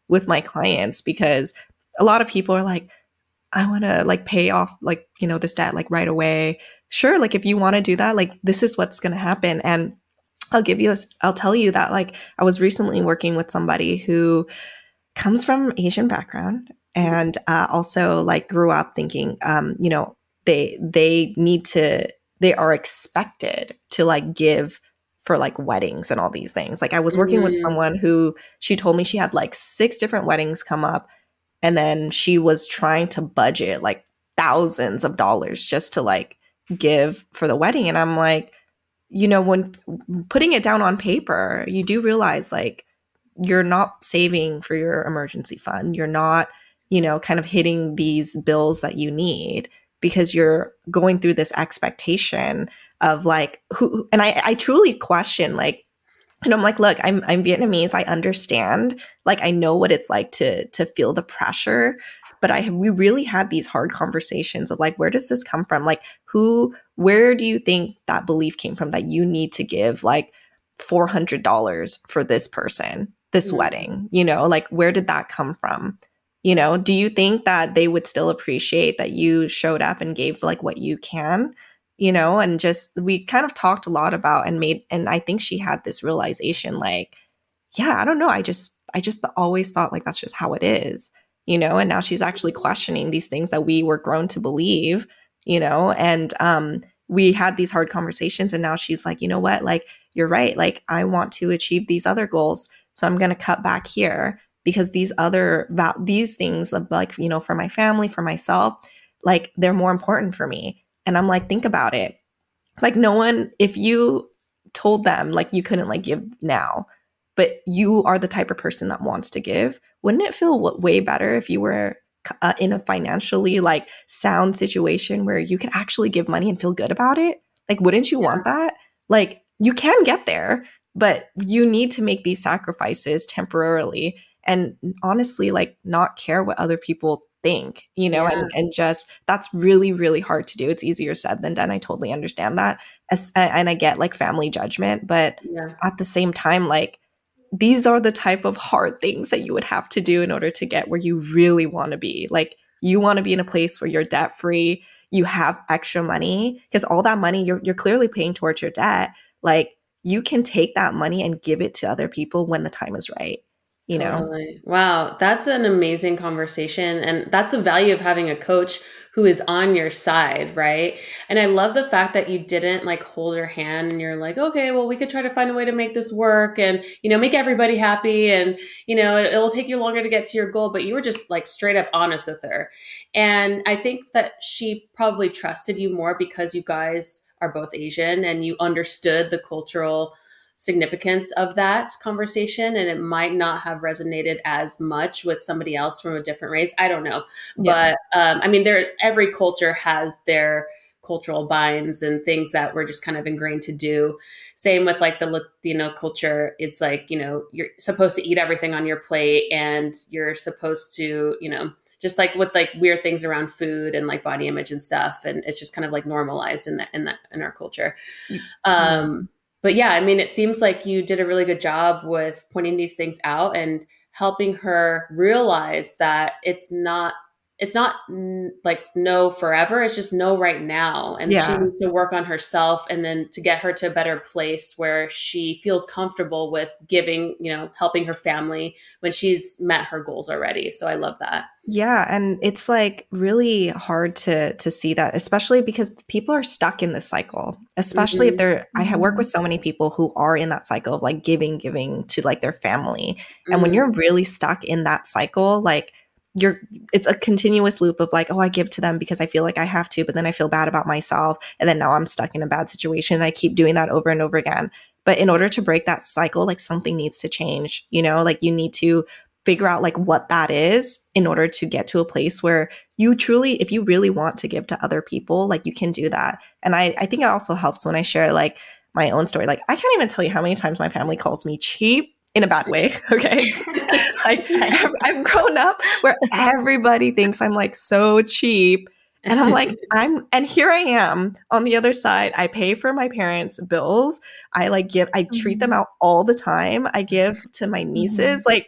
with my clients, because a lot of people are like, I want to like pay off like, you know, this debt like right away. Sure. Like if you want to do that, like this is what's going to happen. And I'll give you a, I'll tell you that like I was recently working with somebody who comes from Asian background and uh, also like grew up thinking, um, you know, they, they need to, they are expected to like give for like weddings and all these things. Like I was working mm-hmm. with someone who she told me she had like six different weddings come up. And then she was trying to budget like thousands of dollars just to like give for the wedding. And I'm like, you know, when putting it down on paper, you do realize like you're not saving for your emergency fund. You're not, you know, kind of hitting these bills that you need because you're going through this expectation of like who. And I, I truly question like, and I'm like, look, I'm I'm Vietnamese. I understand. Like, I know what it's like to to feel the pressure. But I we really had these hard conversations of like, where does this come from? Like, who, where do you think that belief came from that you need to give like four hundred dollars for this person, this mm-hmm. wedding? You know, like, where did that come from? You know, do you think that they would still appreciate that you showed up and gave like what you can? You know, and just we kind of talked a lot about and made, and I think she had this realization like, yeah, I don't know. I just, I just always thought like, that's just how it is, you know, and now she's actually questioning these things that we were grown to believe, you know, and um, we had these hard conversations and now she's like, you know what, like, you're right. Like, I want to achieve these other goals. So I'm going to cut back here because these other, val- these things of like, you know, for my family, for myself, like they're more important for me. And I'm like, think about it. Like no one, if you told them like you couldn't like give now, but you are the type of person that wants to give, wouldn't it feel w- way better if you were uh, in a financially like sound situation where you could actually give money and feel good about it? Like, wouldn't you yeah. want that? Like you can get there, but you need to make these sacrifices temporarily and honestly, like not care what other people think, you know, yeah. and, and just that's really, really hard to do. It's easier said than done. I totally understand that. As, and I get like family judgment, but yeah. at the same time, like these are the type of hard things that you would have to do in order to get where you really want to be. Like you want to be in a place where you're debt free, you have extra money because all that money you're you're clearly paying towards your debt. Like you can take that money and give it to other people when the time is right. You totally. know? Wow. That's an amazing conversation. And that's the value of having a coach who is on your side, right? And I love the fact that you didn't like hold her hand and you're like, okay, well, we could try to find a way to make this work and, you know, make everybody happy. And, you know, it, it will take you longer to get to your goal, but you were just like straight up honest with her. And I think that she probably trusted you more because you guys are both Asian and you understood the cultural significance of that conversation, and it might not have resonated as much with somebody else from a different race. I don't know. Yeah. But um, I mean, there every culture has their cultural binds and things that we're just kind of ingrained to do. Same with like the Latino culture. It's like, you know, you're supposed to eat everything on your plate and you're supposed to, you know, just like with like weird things around food and like body image and stuff. And it's just kind of like normalized in that, in that, in our culture. Mm-hmm. Um, But yeah, I mean, it seems like you did a really good job with pointing these things out and helping her realize that it's not, it's not n- like no forever. It's just no right now. And yeah. she needs to work on herself and then to get her to a better place where she feels comfortable with giving, you know, helping her family when she's met her goals already. So I love that. Yeah. And it's like really hard to to see that, especially because people are stuck in this cycle, especially mm-hmm. if they're, I have worked with so many people who are in that cycle of like giving, giving to like their family. Mm-hmm. And when you're really stuck in that cycle, like you're, it's a continuous loop of like, oh, I give to them because I feel like I have to, but then I feel bad about myself. And then now I'm stuck in a bad situation. And I keep doing that over and over again. But in order to break that cycle, like something needs to change, you know, like you need to figure out like what that is in order to get to a place where you truly, if you really want to give to other people, like you can do that. And I, I think it also helps when I share like my own story. Like I can't even tell you how many times my family calls me cheap in a bad way. Okay. Like I've, I've grown up where everybody thinks I'm like so cheap. And I'm like, I'm, and here I am on the other side. I pay for my parents' bills. I like give, I treat them out all the time. I give to my nieces. Like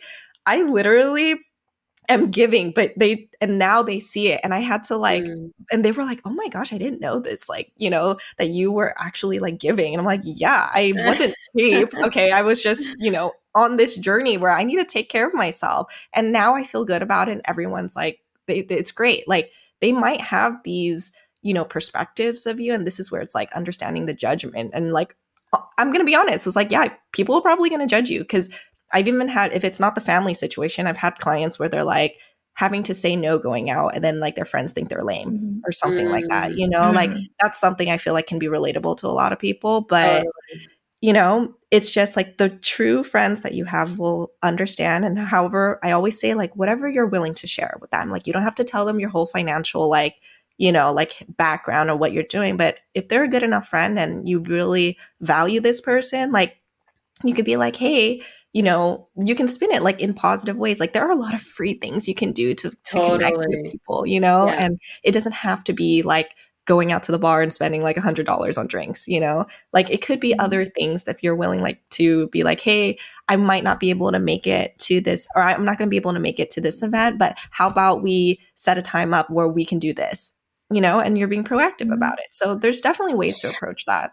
I literally am giving, but they, and now they see it. And I had to like, Mm. and they were like, oh my gosh, I didn't know this. Like, you know, that you were actually like giving. And I'm like, yeah, I wasn't cheap. Okay. I was just, you know, on this journey where I need to take care of myself. And now I feel good about it. And everyone's like, they, it's great. Like they might have these, you know, perspectives of you. And this is where it's like understanding the judgment. And like, I'm going to be honest. It's like, yeah, people are probably going to judge you because I've even had, if it's not the family situation, I've had clients where they're like having to say no going out and then like their friends think they're lame Mhm. or something like that. You know, Mhm. like that's something I feel like can be relatable to a lot of people. But, Totally. you know, it's just like the true friends that you have will understand. And however, I always say like whatever you're willing to share with them, like you don't have to tell them your whole financial, like, you know, like background or what you're doing. But if they're a good enough friend and you really value this person, like you could be like, hey, you know, you can spin it like in positive ways. Like there are a lot of free things you can do to, to connect with Totally. people, you know, Yeah. and it doesn't have to be like going out to the bar and spending like a hundred dollars on drinks, you know, like it could be Mhm. other things that if you're willing like to be like, hey, I might not be able to make it to this, or I'm not going to be able to make it to this event, but how about we set a time up where we can do this, you know, and you're being proactive Mhm. about it. So there's definitely ways to approach that.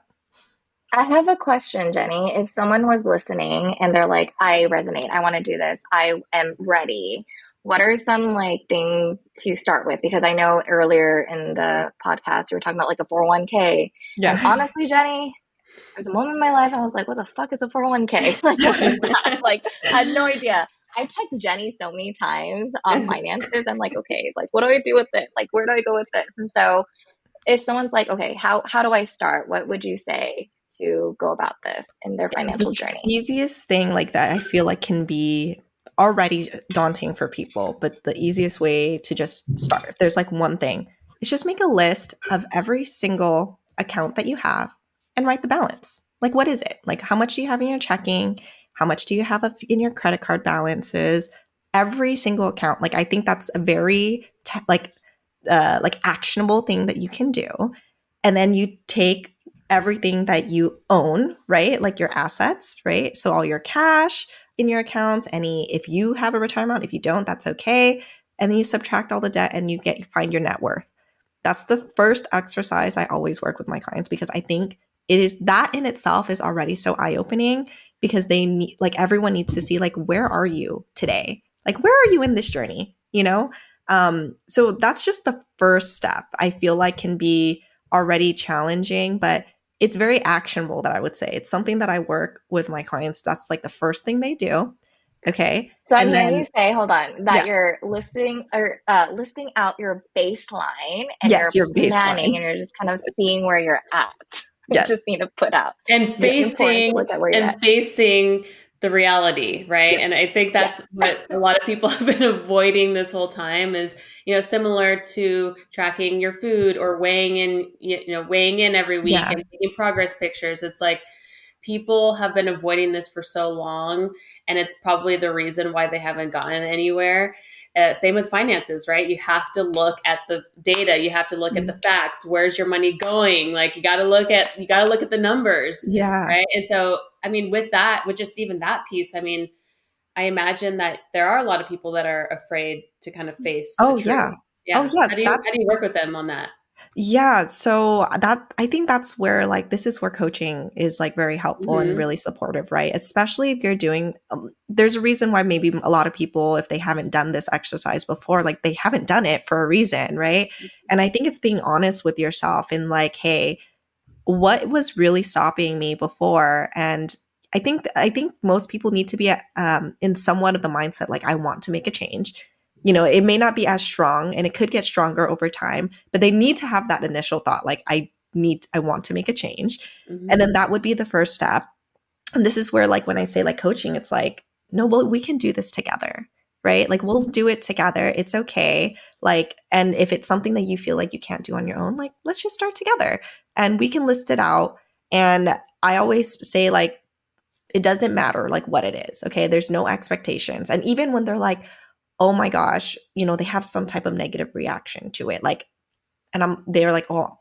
I have a question, Jenny. If someone was listening and they're like, I resonate, I want to do this, I am ready. What are some like things to start with? Because I know earlier in the podcast you were talking about like a four oh one k. Yeah. And honestly, Jenny, there's a moment in my life I was like, what the fuck is a four oh one k? Like, what is that? Like, I had no idea. I've texted Jenny so many times on finances. I'm like, okay, like, what do I do with this? Like, where do I go with this? And so if someone's like, okay, how, how do I start? What would you say to go about this in their financial The journey? easiest thing like that I feel like can be already daunting for people, but the easiest way to just start, if there's like one thing, is just make a list of every single account that you have and write the balance. Like, what is it? Like, how much do you have in your checking? How much do you have in your credit card balances? Every single account. Like, I think that's a very te- like uh, like actionable thing that you can do. And then you take everything that you own, right? Like your assets, right? So all your cash in your accounts, any, if you have a retirement, if you don't, that's okay. And then you subtract all the debt and you get, you find your net worth. That's the first exercise I always work with my clients because I think it is that in itself is already so eye-opening because they need, like everyone needs to see like, where are you today? Like, where are you in this journey? You know? Um, so that's just the first step I feel like can be already challenging, but it's very actionable that I would say. It's something that I work with my clients. That's like the first thing they do. Okay. So I'm And hearing then, you say, hold on, that yeah, you're listing or uh, listing out your baseline and yes, your you're planning baseline. and you're just kind of seeing where you're at. You Yes. just need to put out. And It's important to facing look at where you're and at. facing the reality, right? Yes. And I think that's what a lot of people have been avoiding this whole time is, you know, similar to tracking your food or weighing in, you know, weighing in every week Yeah. and taking progress pictures. It's like people have been avoiding this for so long, and it's probably the reason why they haven't gotten anywhere. Uh, same with finances, right? You have to look at the data. You have to look at the facts. Where's your money going? Like you got to look at, you got to look at the numbers, Yeah. right? And so, I mean, with that, with just even that piece, I mean, I imagine that there are a lot of people that are afraid to kind of face Oh, the truth. yeah. Yeah. Oh, yeah. How do you, That, how do you work with them on that? yeah. So that, I think that's where like, this is where coaching is like very helpful and Mhm. really supportive, right? Especially if you're doing, um, there's a reason why maybe a lot of people, if they haven't done this exercise before, like they haven't done it for a reason, right? And I think it's being honest with yourself and like, hey, what was really stopping me before? And I think I think most people need to be um, in somewhat of the mindset like I want to make a change. You know, it may not be as strong, and it could get stronger over time, but they need to have that initial thought like I need, I want to make a change, Mhm. and then that would be the first step. And this is where like when I say like coaching, it's like no, well we can do this together, right? Like we'll do it together. It's okay. Like, and if it's something that you feel like you can't do on your own, like let's just start together and we can list it out. And I always say like, it doesn't matter like what it is. Okay. There's no expectations. And even when they're like, oh my gosh, you know, they have some type of negative reaction to it. Like, and I'm, they're like, oh,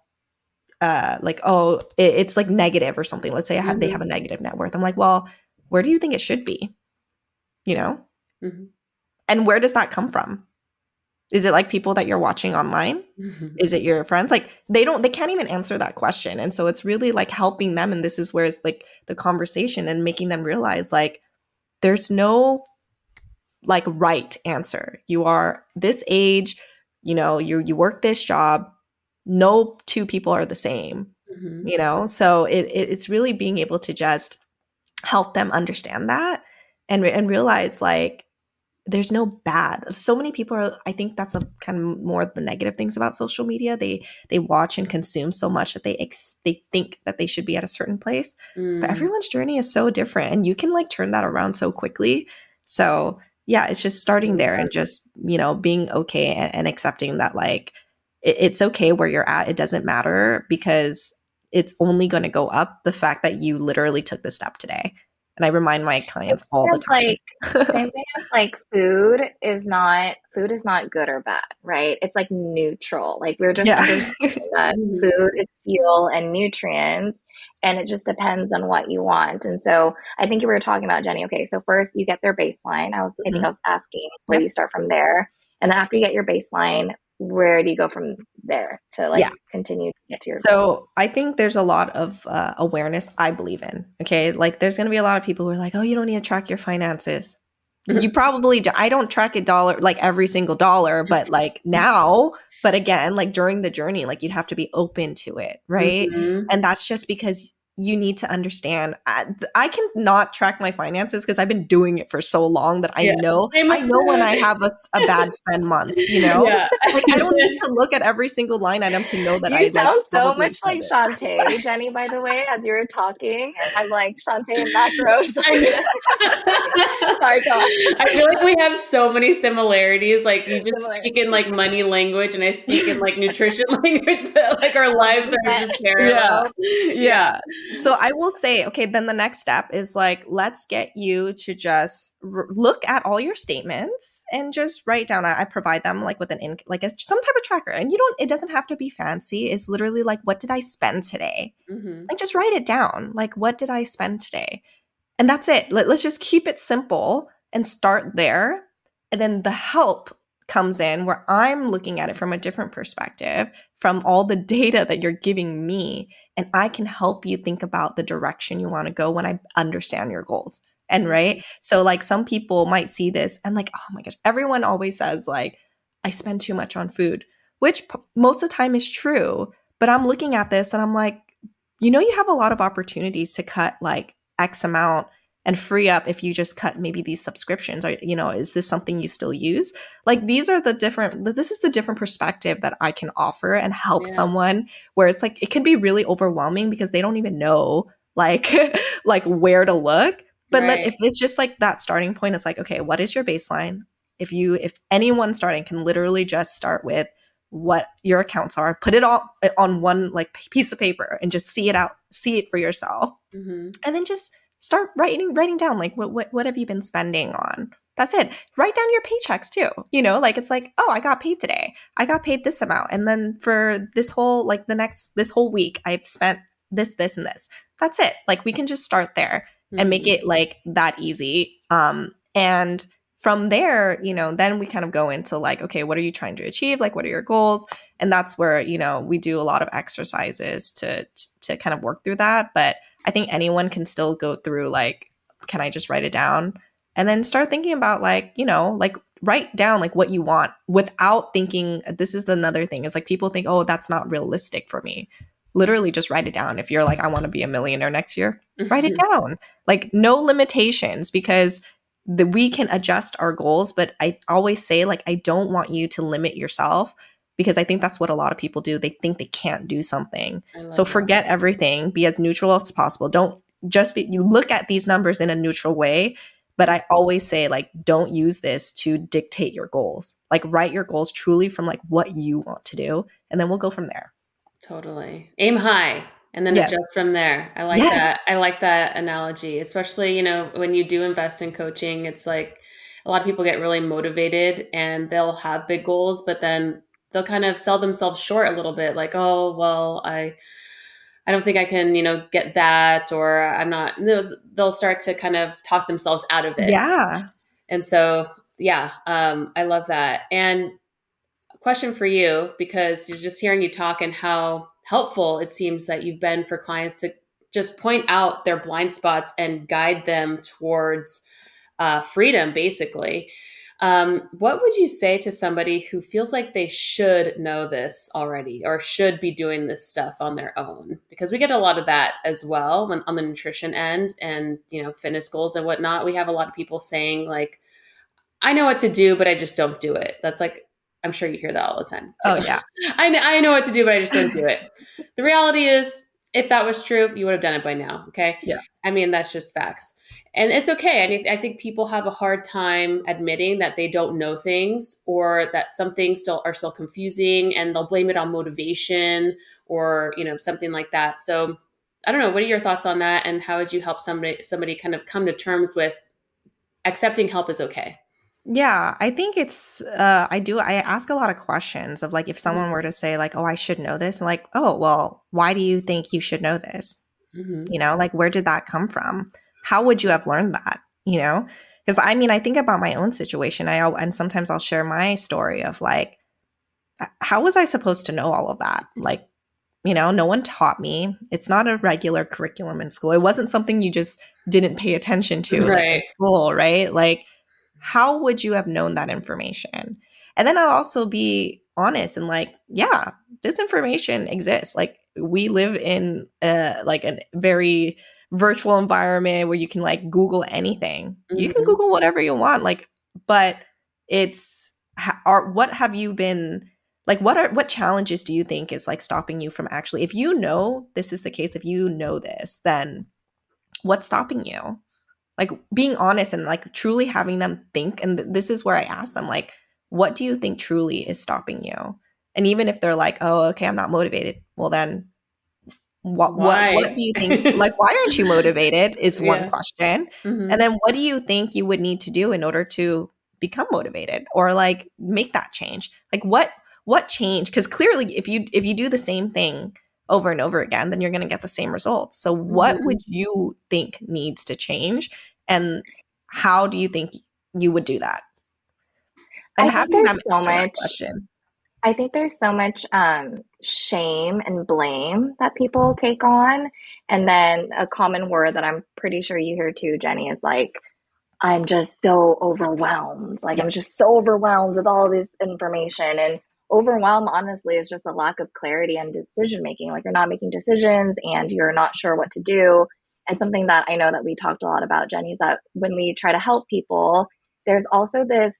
uh, like, oh, it, it's like negative or something. Let's say I have, they Mhm. have a negative net worth. I'm like, well, where do you think it should be? You know? Mhm. And where does that come from? Is it like people that you're watching online? Mm-hmm. Is it your friends? Like they don't, they can't even answer that question. And so it's really like helping them. And this is where it's like the conversation and making them realize like there's no like right answer. You are this age, you know, you you work this job. No two people are the same, mm-hmm. you know? So it, it it's really being able to just help them understand that and and realize like there's no bad. So many people are, I think that's a kind of more of the negative things about social media. They they watch and consume so much that they ex- they think that they should be at a certain place. Mm. But everyone's journey is so different and you can like turn that around so quickly. So yeah, it's just starting there and just, you know, being okay and, and accepting that like it, it's okay where you're at. It doesn't matter because it's only going to go up the fact that you literally took the step today. And I remind my clients all the time. Like, same thing as like food is not food is not good or bad, right? It's like neutral. Like we're just yeah. understanding that food is fuel and nutrients, and it just depends on what you want. And so I think you were talking about, Jenny. Okay, so first you get their baseline. I was mm-hmm. I think I was asking where yep. you start from there, and then after you get your baseline, where do you go from there to like yeah. continue to get to your so goals? I think there's a lot of uh, awareness I believe in. Okay, like there's going to be a lot of people who are like, oh, you don't need to track your finances. You probably do. I don't track a dollar, like every single dollar, but like now, but again, like during the journey, like you'd have to be open to it, right? Mm-hmm. And that's just because you need to understand. I, I can not track my finances because I've been doing it for so long that I yeah. know I know when I have a, a bad spend month. You know, yeah. like I don't need to look at every single line item to know that you I sound like, so much like Shantae, Jenny. By the way, as you were talking, I'm like Shantae and macros. Sorry, go on. I feel like we have so many similarities. Like you just Similar. speak in like money language, and I speak in like nutrition language, but like our lives are just parallel. Yeah. yeah. So I will say, okay, then the next step is like, let's get you to just r- look at all your statements and just write down. I, I provide them like with an, in, like a, some type of tracker. And you don't, it doesn't have to be fancy. It's literally like, what did I spend today? Mm-hmm. Like just write it down. Like, what did I spend today? And that's it. Let, let's just keep it simple and start there. And then the help comes in where I'm looking at it from a different perspective, from all the data that you're giving me. And I can help you think about the direction you want to go when I understand your goals. And right. So like some people might see this and like, oh my gosh, everyone always says like, I spend too much on food, which p- most of the time is true. But I'm looking at this and I'm like, you know, you have a lot of opportunities to cut like X amount and free up if you just cut maybe these subscriptions. Or, you know, is this something you still use? Like these are the different, this is the different perspective that I can offer and help yeah. someone where it's like, it can be really overwhelming because they don't even know like, like where to look. But right. let, if it's just like that starting point, it's like, okay, what is your baseline? If you, if anyone starting can literally just start with what your accounts are, put it all on one like piece of paper and just see it out, see it for yourself. Mm-hmm. And then just start writing, writing down like, what, what, what have you been spending on? That's it. Write down your paychecks too. You know, like it's like, oh, I got paid today. I got paid this amount. And then for this whole, like the next, this whole week, I've spent this, this, and this. That's it. Like we can just start there mm-hmm. and make it like that easy. Um, and from there, you know, then we kind of go into like, okay, what are you trying to achieve? Like, what are your goals? And that's where, you know, we do a lot of exercises to, to kind of work through that. But I think anyone can still go through like, can I just write it down? And then start thinking about like, you know, like write down like what you want without thinking, this is another thing. It's like people think, oh, that's not realistic for me. Literally just write it down. If you're like, I want to be a millionaire next year, write it down. Like no limitations, because the, we can adjust our goals. But I always say like, I don't want you to limit yourself, because I think that's what a lot of people do. They think they can't do something. So forget that. Everything. Be as neutral as possible. Don't just be, you look at these numbers in a neutral way. But I always say like, don't use this to dictate your goals. Like write your goals truly from like what you want to do. And then we'll go from there. Totally. Aim high and then yes. adjust from there. I like yes. that. I like that analogy, especially, you know, when you do invest in coaching, it's like a lot of people get really motivated and they'll have big goals, but then they'll kind of sell themselves short a little bit. Like, oh, well, I, I don't think I can, you know, get that, or I'm not, no, they'll start to kind of talk themselves out of it. Yeah. And so yeah, um, I love that. And a question for you, because just hearing you talk and how helpful it seems that you've been for clients to just point out their blind spots and guide them towards uh, freedom, basically. Um, what would you say to somebody who feels like they should know this already or should be doing this stuff on their own? Because we get a lot of that as well when, on the nutrition end and, you know, fitness goals and whatnot. We have a lot of people saying like, I know what to do, but I just don't do it. That's like, I'm sure you hear that all the time too. Oh, yeah. I, kn- I know what to do, but I just don't do it. The reality is, if that was true, you would have done it by now. Okay. Yeah. I mean, that's just facts. And it's okay. I mean, I think people have a hard time admitting that they don't know things or that some things still are still confusing, and they'll blame it on motivation or, you know, something like that. So I don't know. What are your thoughts on that? And how would you help somebody, somebody kind of come to terms with accepting help is okay? Yeah, I think it's, uh, I do, I ask a lot of questions of like, if someone were to say like, oh, I should know this, and like, oh, well, why do you think you should know this? Mm-hmm. You know, like, where did that come from? How would you have learned that? You know, because I mean, I think about my own situation. I, and sometimes I'll share my story of like, how was I supposed to know all of that? Like, you know, no one taught me. It's not a regular curriculum in school. It wasn't something you just didn't pay attention to like in Right. school, right? Like, how would you have known that information? And then I'll also be honest and like, yeah, this information exists. Like, we live in a, like a very virtual environment where you can like Google anything. You can Mhm. Google whatever you want. Like, but it's, ha- are, what have you been, like, what are, what challenges do you think is like stopping you from actually, if you know this is the case, if you know this, then what's stopping you? Like, being honest and like truly having them think. And th- this is where I ask them, like, what do you think truly is stopping you? And even if they're like, oh, okay, I'm not motivated. Well, then what, what, what Why? do you think? Like, why aren't you motivated is one Yeah. question. Mhm. And then what do you think you would need to do in order to become motivated or like make that change? Like, what, what change? Because clearly if you, if you do the same thing over and over again, then you're going to get the same results. So what Mhm. would you think needs to change? And how do you think you would do that? And I think having them there's so answer that much question. I think there's so much um, shame and blame that people take on. And then a common word that I'm pretty sure you hear too, Jenny, is like, I'm just so overwhelmed. Like, I'm Yes. just so overwhelmed with all this information. And overwhelm, honestly, is just a lack of clarity and decision making. Like, you're not making decisions and you're not sure what to do. And something that I know that we talked a lot about, Jenny, is that when we try to help people, there's also this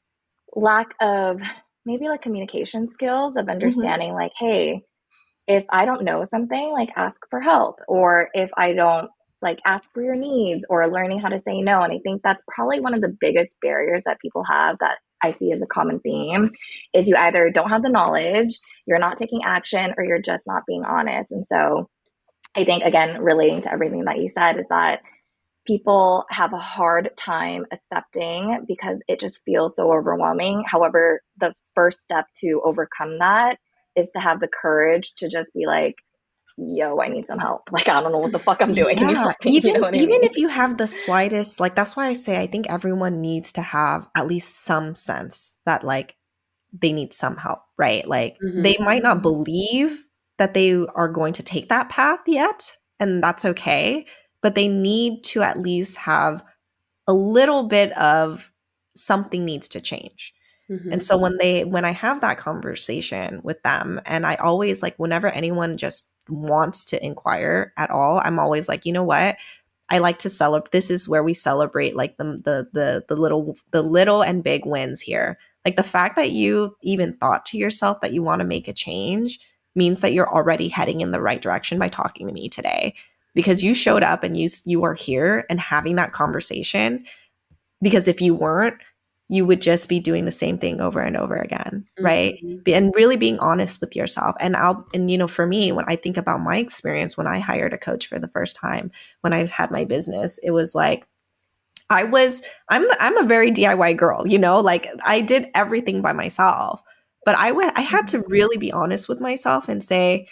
lack of maybe like communication skills of Mm-hmm. understanding like, hey, if I don't know something, like ask for help, or if I don't, like ask for your needs, or learning how to say no. And I think that's probably one of the biggest barriers that people have that I see as a common theme is you either don't have the knowledge, you're not taking action, or you're just not being honest. And so I think, again, relating to everything that you said, is that people have a hard time accepting because it just feels so overwhelming. However, the first step to overcome that is to have the courage to just be like, yo, I need some help. Like, I don't know what the fuck I'm doing. Can you Yeah, help me? You even know what I even mean? if you have the slightest, like that's why I say I think everyone needs to have at least some sense that like they need some help, right? Like Mhm. they might not believe that they are going to take that path yet, and that's okay, but they need to at least have a little bit of something needs to change. Mhm. And so when they when I have that conversation with them, and I always like whenever anyone just wants to inquire at all, I'm always like, you know what? I like to celebrate. This is where we celebrate like the the the the little the little and big wins here. Like the fact that you even thought to yourself that you want to make a change means that you're already heading in the right direction by talking to me today, because you showed up and you you are here and having that conversation. Because if you weren't, you would just be doing the same thing over and over again, right? Mhm. Be- And really being honest with yourself. And I'll, and you know, for me, when I think about my experience when I hired a coach for the first time, when I had my business, it was like, I was, I'm, I'm a very D I Y girl, you know, like I did everything by myself, but I went, I had to really be honest with myself and say,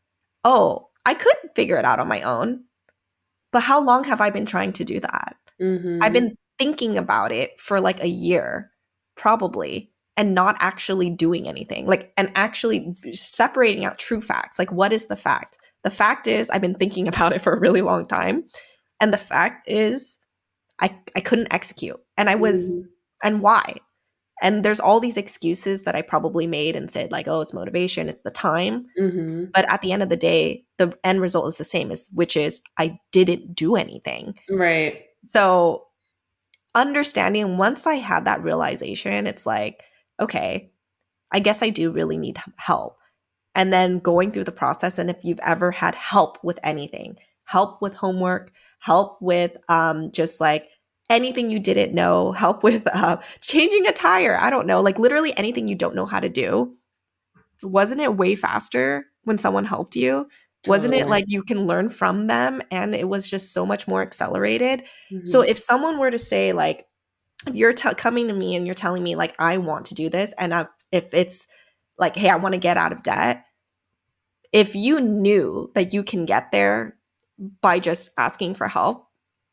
oh, I could figure it out on my own, but how long have I been trying to do that? Mhm. I've been thinking about it for like a year. probably, and not actually doing anything, like, and actually separating out true facts. Like, what is the fact? The fact is, I've been thinking about it for a really long time. And the fact is, I, I couldn't execute. And I was, mm-hmm. and why? And there's all these excuses that I probably made and said, like, oh, it's motivation, it's the time. Mm-hmm. But at the end of the day, the end result is the same, as which is I didn't do anything. Right. So understanding, once I had that realization, it's like, okay, I guess I do really need help. And then going through the process, and if you've ever had help with anything, help with homework, help with um, just like anything you didn't know, help with uh, changing a tire, I don't know, like literally anything you don't know how to do, wasn't it way faster when someone helped you? Totally. Wasn't it like you can learn from them, and it was just so much more accelerated? Mm-hmm. So if someone were to say, like, if you're t- coming to me and you're telling me, like, I want to do this, and I, if it's like, hey, I want to get out of debt, if you knew that you can get there by just asking for help,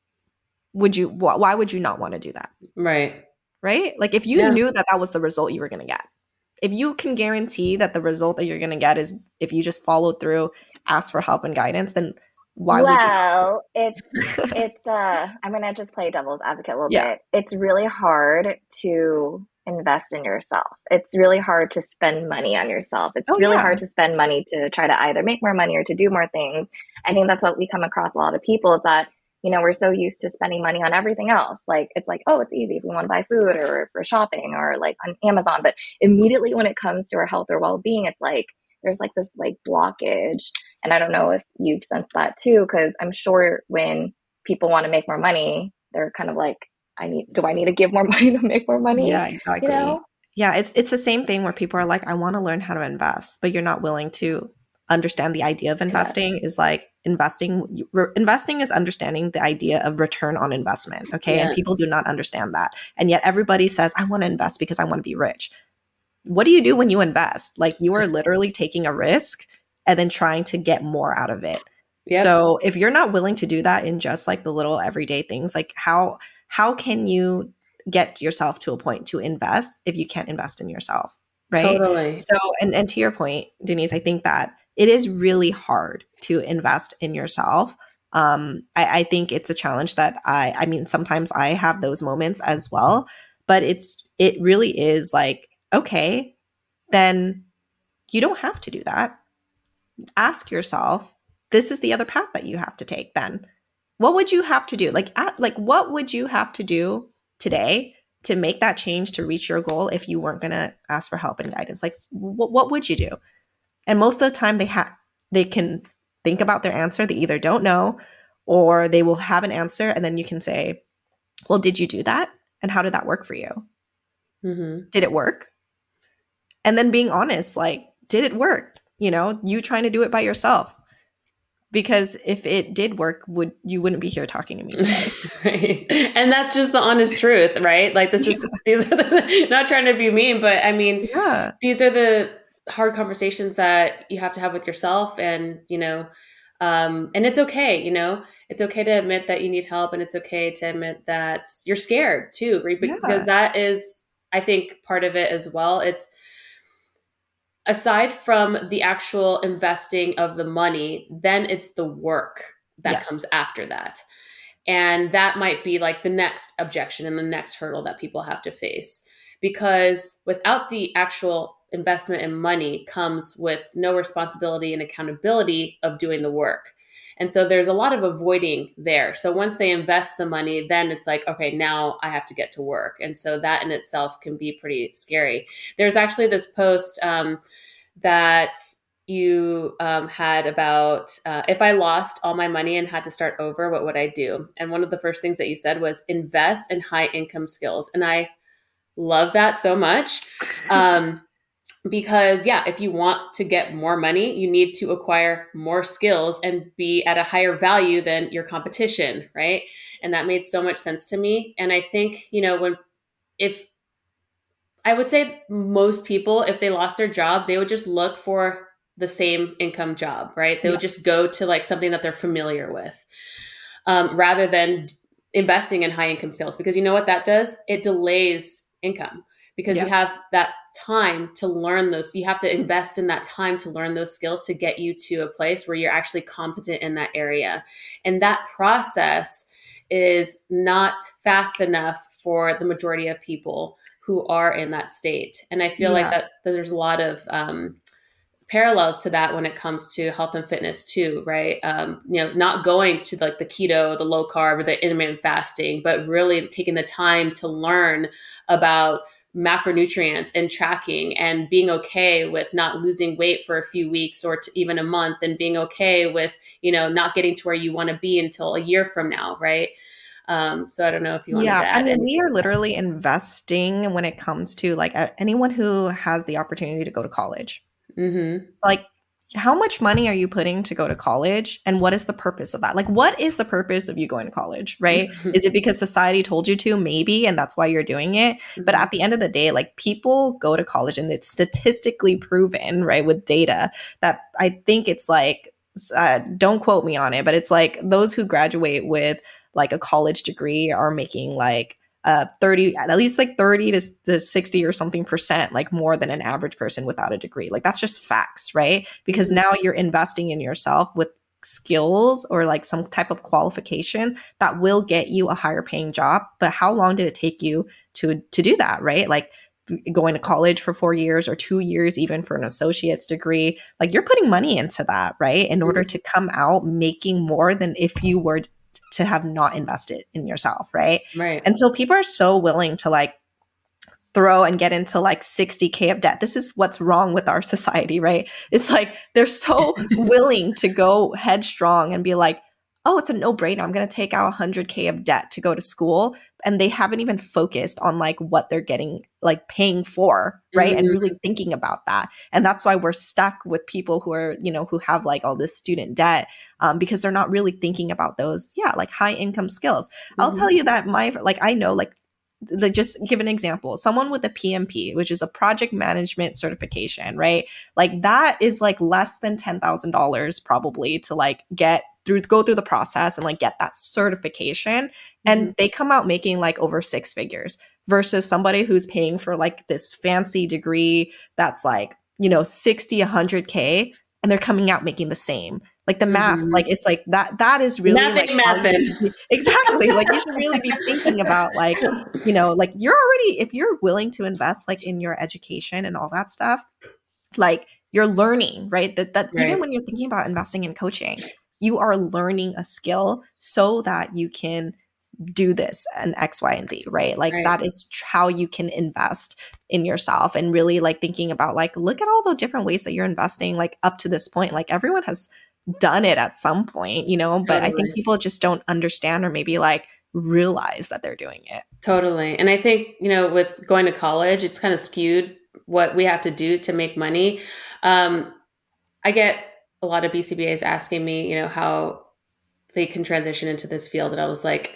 would you, wh- why would you not want to do that? Right. Right? Like, if you yeah. knew that that was the result you were going to get, if you can guarantee that the result that you're going to get is if you just follow through, ask for help and guidance, then why well, would you? Well, it's, it's, uh, I'm going to just play devil's advocate a little yeah. bit. It's really hard to invest in yourself. It's really hard to spend money on yourself. It's oh, really yeah. hard to spend money to try to either make more money or to do more things. I think that's what we come across a lot of people, is that, you know, we're so used to spending money on everything else. Like, it's like, oh, it's easy if we want to buy food or for shopping or like on Amazon. But immediately when it comes to our health or well-being, it's like, there's like this like blockage. And I don't know if you've sensed that too, because I'm sure when people want to make more money, they're kind of like, I need, do I need to give more money to make more money? Yeah, exactly. You know? Yeah, it's it's the same thing where people are like, I want to learn how to invest, but you're not willing to understand the idea of investing. Yeah. Is like investing. Re- investing is understanding the idea of return on investment. Okay, yes. And people do not understand that, and yet everybody says, I want to invest because I want to be rich. What do you do when you invest? Like, you are literally taking a risk and then trying to get more out of it. Yep. So if you're not willing to do that in just like the little everyday things, like how how can you get yourself to a point to invest if you can't invest in yourself? Right. Totally. So, and, and to your point, Denise, I think that it is really hard to invest in yourself. Um, I, I think it's a challenge that I, I mean, sometimes I have those moments as well, but it's, it really is like, okay, then you don't have to do that. Ask yourself, this is the other path that you have to take then. What would you have to do? Like, at, like, what would you have to do today to make that change to reach your goal if you weren't going to ask for help and guidance? Like, wh- what would you do? And most of the time they have, they can think about their answer. They either don't know or they will have an answer. And then you can say, well, did you do that? And how did that work for you? Mm-hmm. Did it work? And then being honest, like, did it work? You know, you trying to do it by yourself. Because if it did work, would you wouldn't be here talking to me today. Right. And that's just the honest truth, right? Like, this is, yeah. these are the, not trying to be mean, but I mean, yeah. these are the hard conversations that you have to have with yourself. And, you know, um, and it's okay, you know, it's okay to admit that you need help, and it's okay to admit that you're scared too, right? Because yeah. that is, I think, part of it as well. It's, aside from the actual investing of the money, then it's the work that yes. comes after that. And that might be like the next objection and the next hurdle that people have to face. Because without the actual investment in money comes with no responsibility and accountability of doing the work. And so there's a lot of avoiding there. So once they invest the money, then it's like, okay, now I have to get to work. And so that in itself can be pretty scary. There's actually this post um, that you um, had about uh, if I lost all my money and had to start over, what would I do? And one of the first things that you said was invest in high income skills. And I love that so much. Um, Because yeah, if you want to get more money, you need to acquire more skills and be at a higher value than your competition, right? And that made so much sense to me. And I think, you know, when, if I would say most people, if they lost their job, they would just look for the same income job, right? They yeah. would just go to like something that they're familiar with, um, rather than investing in high income skills. Because you know what that does? It delays income. because Yeah. you have that time to learn those. You have to invest in that time to learn those skills to get you to a place where you're actually competent in that area. And that process is not fast enough for the majority of people who are in that state. And I feel Yeah. like that, that there's a lot of um, parallels to that when it comes to health and fitness too, right? Um, you know, not going to like the keto, the low carb, or the intermittent fasting, but really taking the time to learn about macronutrients and tracking and being okay with not losing weight for a few weeks or to even a month, and being okay with, you know, not getting to where you want to be until a year from now, right? Um, so I don't know if you wanted Yeah, to I add mean, we anything are to that. literally investing when it comes to like uh, anyone who has the opportunity to go to college. Mm-hmm. Like, how much money are you putting to go to college, and what is the purpose of that? Like, what is the purpose of you going to college, right? Is it because society told you to? Maybe, and that's why you're doing it. But at the end of the day, like, people go to college, and it's statistically proven, right, with data that I think it's like, uh, don't quote me on it, but it's like those who graduate with like a college degree are making like uh thirty, at least like thirty to, to sixty or something percent like more than an average person without a degree. Like, that's just facts, right? Because Mhm. now you're investing in yourself with skills or like some type of qualification that will get you a higher paying job. But how long did it take you to to do that, right? Like, going to college for four years or two years even for an associate's degree, like, you're putting money into that, right, in order to come out making more than if you were to have not invested in yourself, right? Right. And so people are so willing to like throw and get into like sixty K of debt. This is what's wrong with our society, right? It's like they're so willing to go headstrong and be like, oh, it's a no-brainer. I'm going to take out one hundred K of debt to go to school. And they haven't even focused on like what they're getting, like paying for, right? Mhm. And really thinking about that. And that's why we're stuck with people who are, you know, who have like all this student debt, um, because they're not really thinking about those, yeah, like high income skills. I'll Mhm. tell you that my, like, I know, like, like just give an example, someone with a P M P, which is a project management certification, right? Like, that is like less than ten thousand dollars probably to like get through, go through the process and like get that certification. And Mhm. they come out making like over six figures versus somebody who's paying for like this fancy degree that's like, you know, sixty, one hundred K, and they're coming out making the same. Like, the math, Mhm. like, it's like that, that is really Math like ain't how you mathin'. should be- exactly. Like, you should really be thinking about like, you know, like, you're already, if you're willing to invest like in your education and all that stuff, like, you're learning, right? That that Right. even when you're thinking about investing in coaching, you are learning a skill so that you can do this and X, Y, and Z, right? Like, Right. that is tr- how you can invest in yourself, and really like thinking about like, look at all the different ways that you're investing like up to this point. Like, everyone has done it at some point, you know, but I think Totally. people just don't understand or maybe like realize that they're doing it. Totally. And I think, you know, with going to college, it's kind of skewed what we have to do to make money. Um, I get a lot of B C B As asking me, you know, how they can transition into this field. And I was like,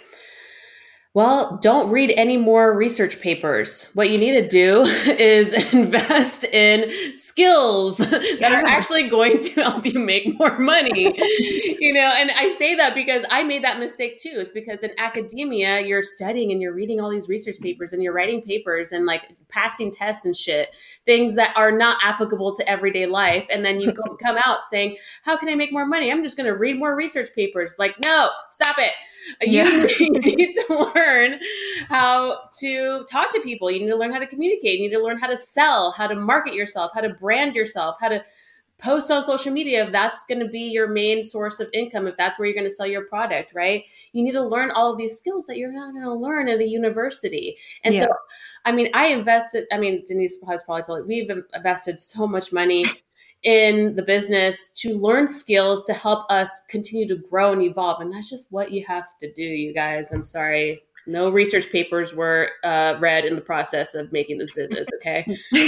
well, don't read any more research papers. What you need to do is invest in skills that are actually going to help you make more money. You know, and I say that because I made that mistake too. It's because in academia, you're studying and you're reading all these research papers and you're writing papers and like passing tests and shit, things that are not applicable to everyday life. And then you go, come out saying, how can I make more money? I'm just going to read more research papers. Like, no, stop it. Yeah. You need to learn how to talk to people. You need to learn how to communicate. You need to learn how to sell, how to market yourself, how to brand yourself, how to post on social media if that's going to be your main source of income, if that's where you're going to sell your product, right? You need to learn all of these skills that you're not going to learn at a university. And Yeah. so, I mean, I invested, I mean, Denise has probably told you, we've invested so much money in the business to learn skills to help us continue to grow and evolve. And that's just what you have to do, you guys. I'm sorry. No research papers were uh, read in the process of making this business. Okay.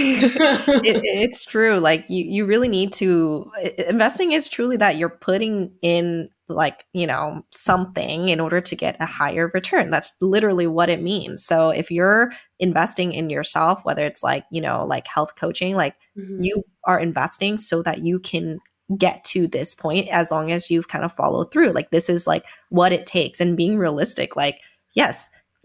it, it's true. Like, you, you really need to, investing is truly that you're putting in like, you know, something in order to get a higher return. That's literally what it means. So if you're investing in yourself, whether it's like, you know, like health coaching, like Mhm. you are investing so that you can get to this point, as long as you've kind of followed through. Like, this is like what it takes, and being realistic. Like, yes,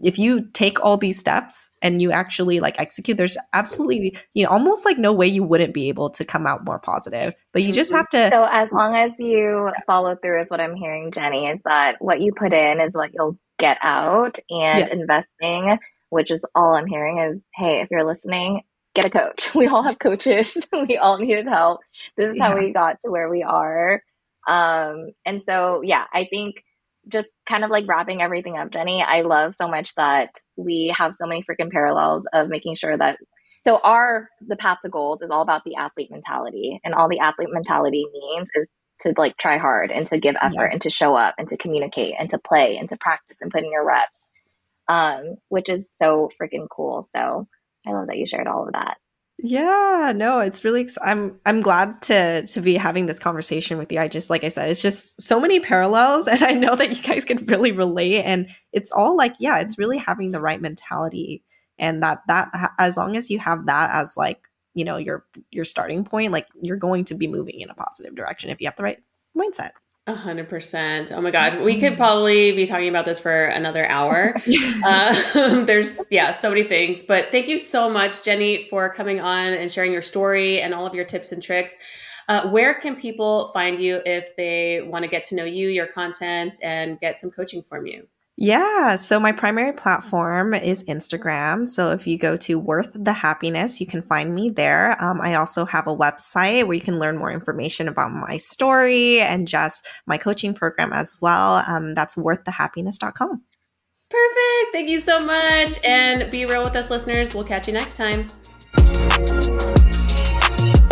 if you take all these steps and you actually like execute, there's absolutely, you know, almost like no way you wouldn't be able to come out more positive. But you just have to. So as long as you follow through is what I'm hearing, Jenny, is that what you put in is what you'll get out. And yes. investing, which is all I'm hearing is, hey, if you're listening, get a coach. We all have coaches. We all needed help. This is yeah. how we got to where we are. Um, and so, yeah, I think just kind of like wrapping everything up, Jenny, I love so much that we have so many freaking parallels of making sure that, so our, the path to goals is all about the athlete mentality, and all the athlete mentality means is to like try hard and to give effort yeah. and to show up and to communicate and to play and to practice and put in your reps, um, which is so freaking cool. So I love that you shared all of that. Yeah, no, it's really, I'm, I'm glad to, to be having this conversation with you. I just, like I said, it's just so many parallels, and I know that you guys can really relate, and it's all like, yeah, it's really having the right mentality, and that, that as long as you have that as like, you know, your, your starting point, like you're going to be moving in a positive direction if you have the right mindset. A hundred percent. Oh my God. We could probably be talking about this for another hour. uh, there's, yeah, so many things, but thank you so much, Jenny, for coming on and sharing your story and all of your tips and tricks. Uh, where can people find you if they want to get to know you, your content, and get some coaching from you? Yeah. So my primary platform is Instagram. So if you go to Worth the Happiness, you can find me there. Um, I also have a website where you can learn more information about my story and just my coaching program as well. Um, that's worth the happiness dot com. Perfect. Thank you so much. And be real with us, listeners. We'll catch you next time.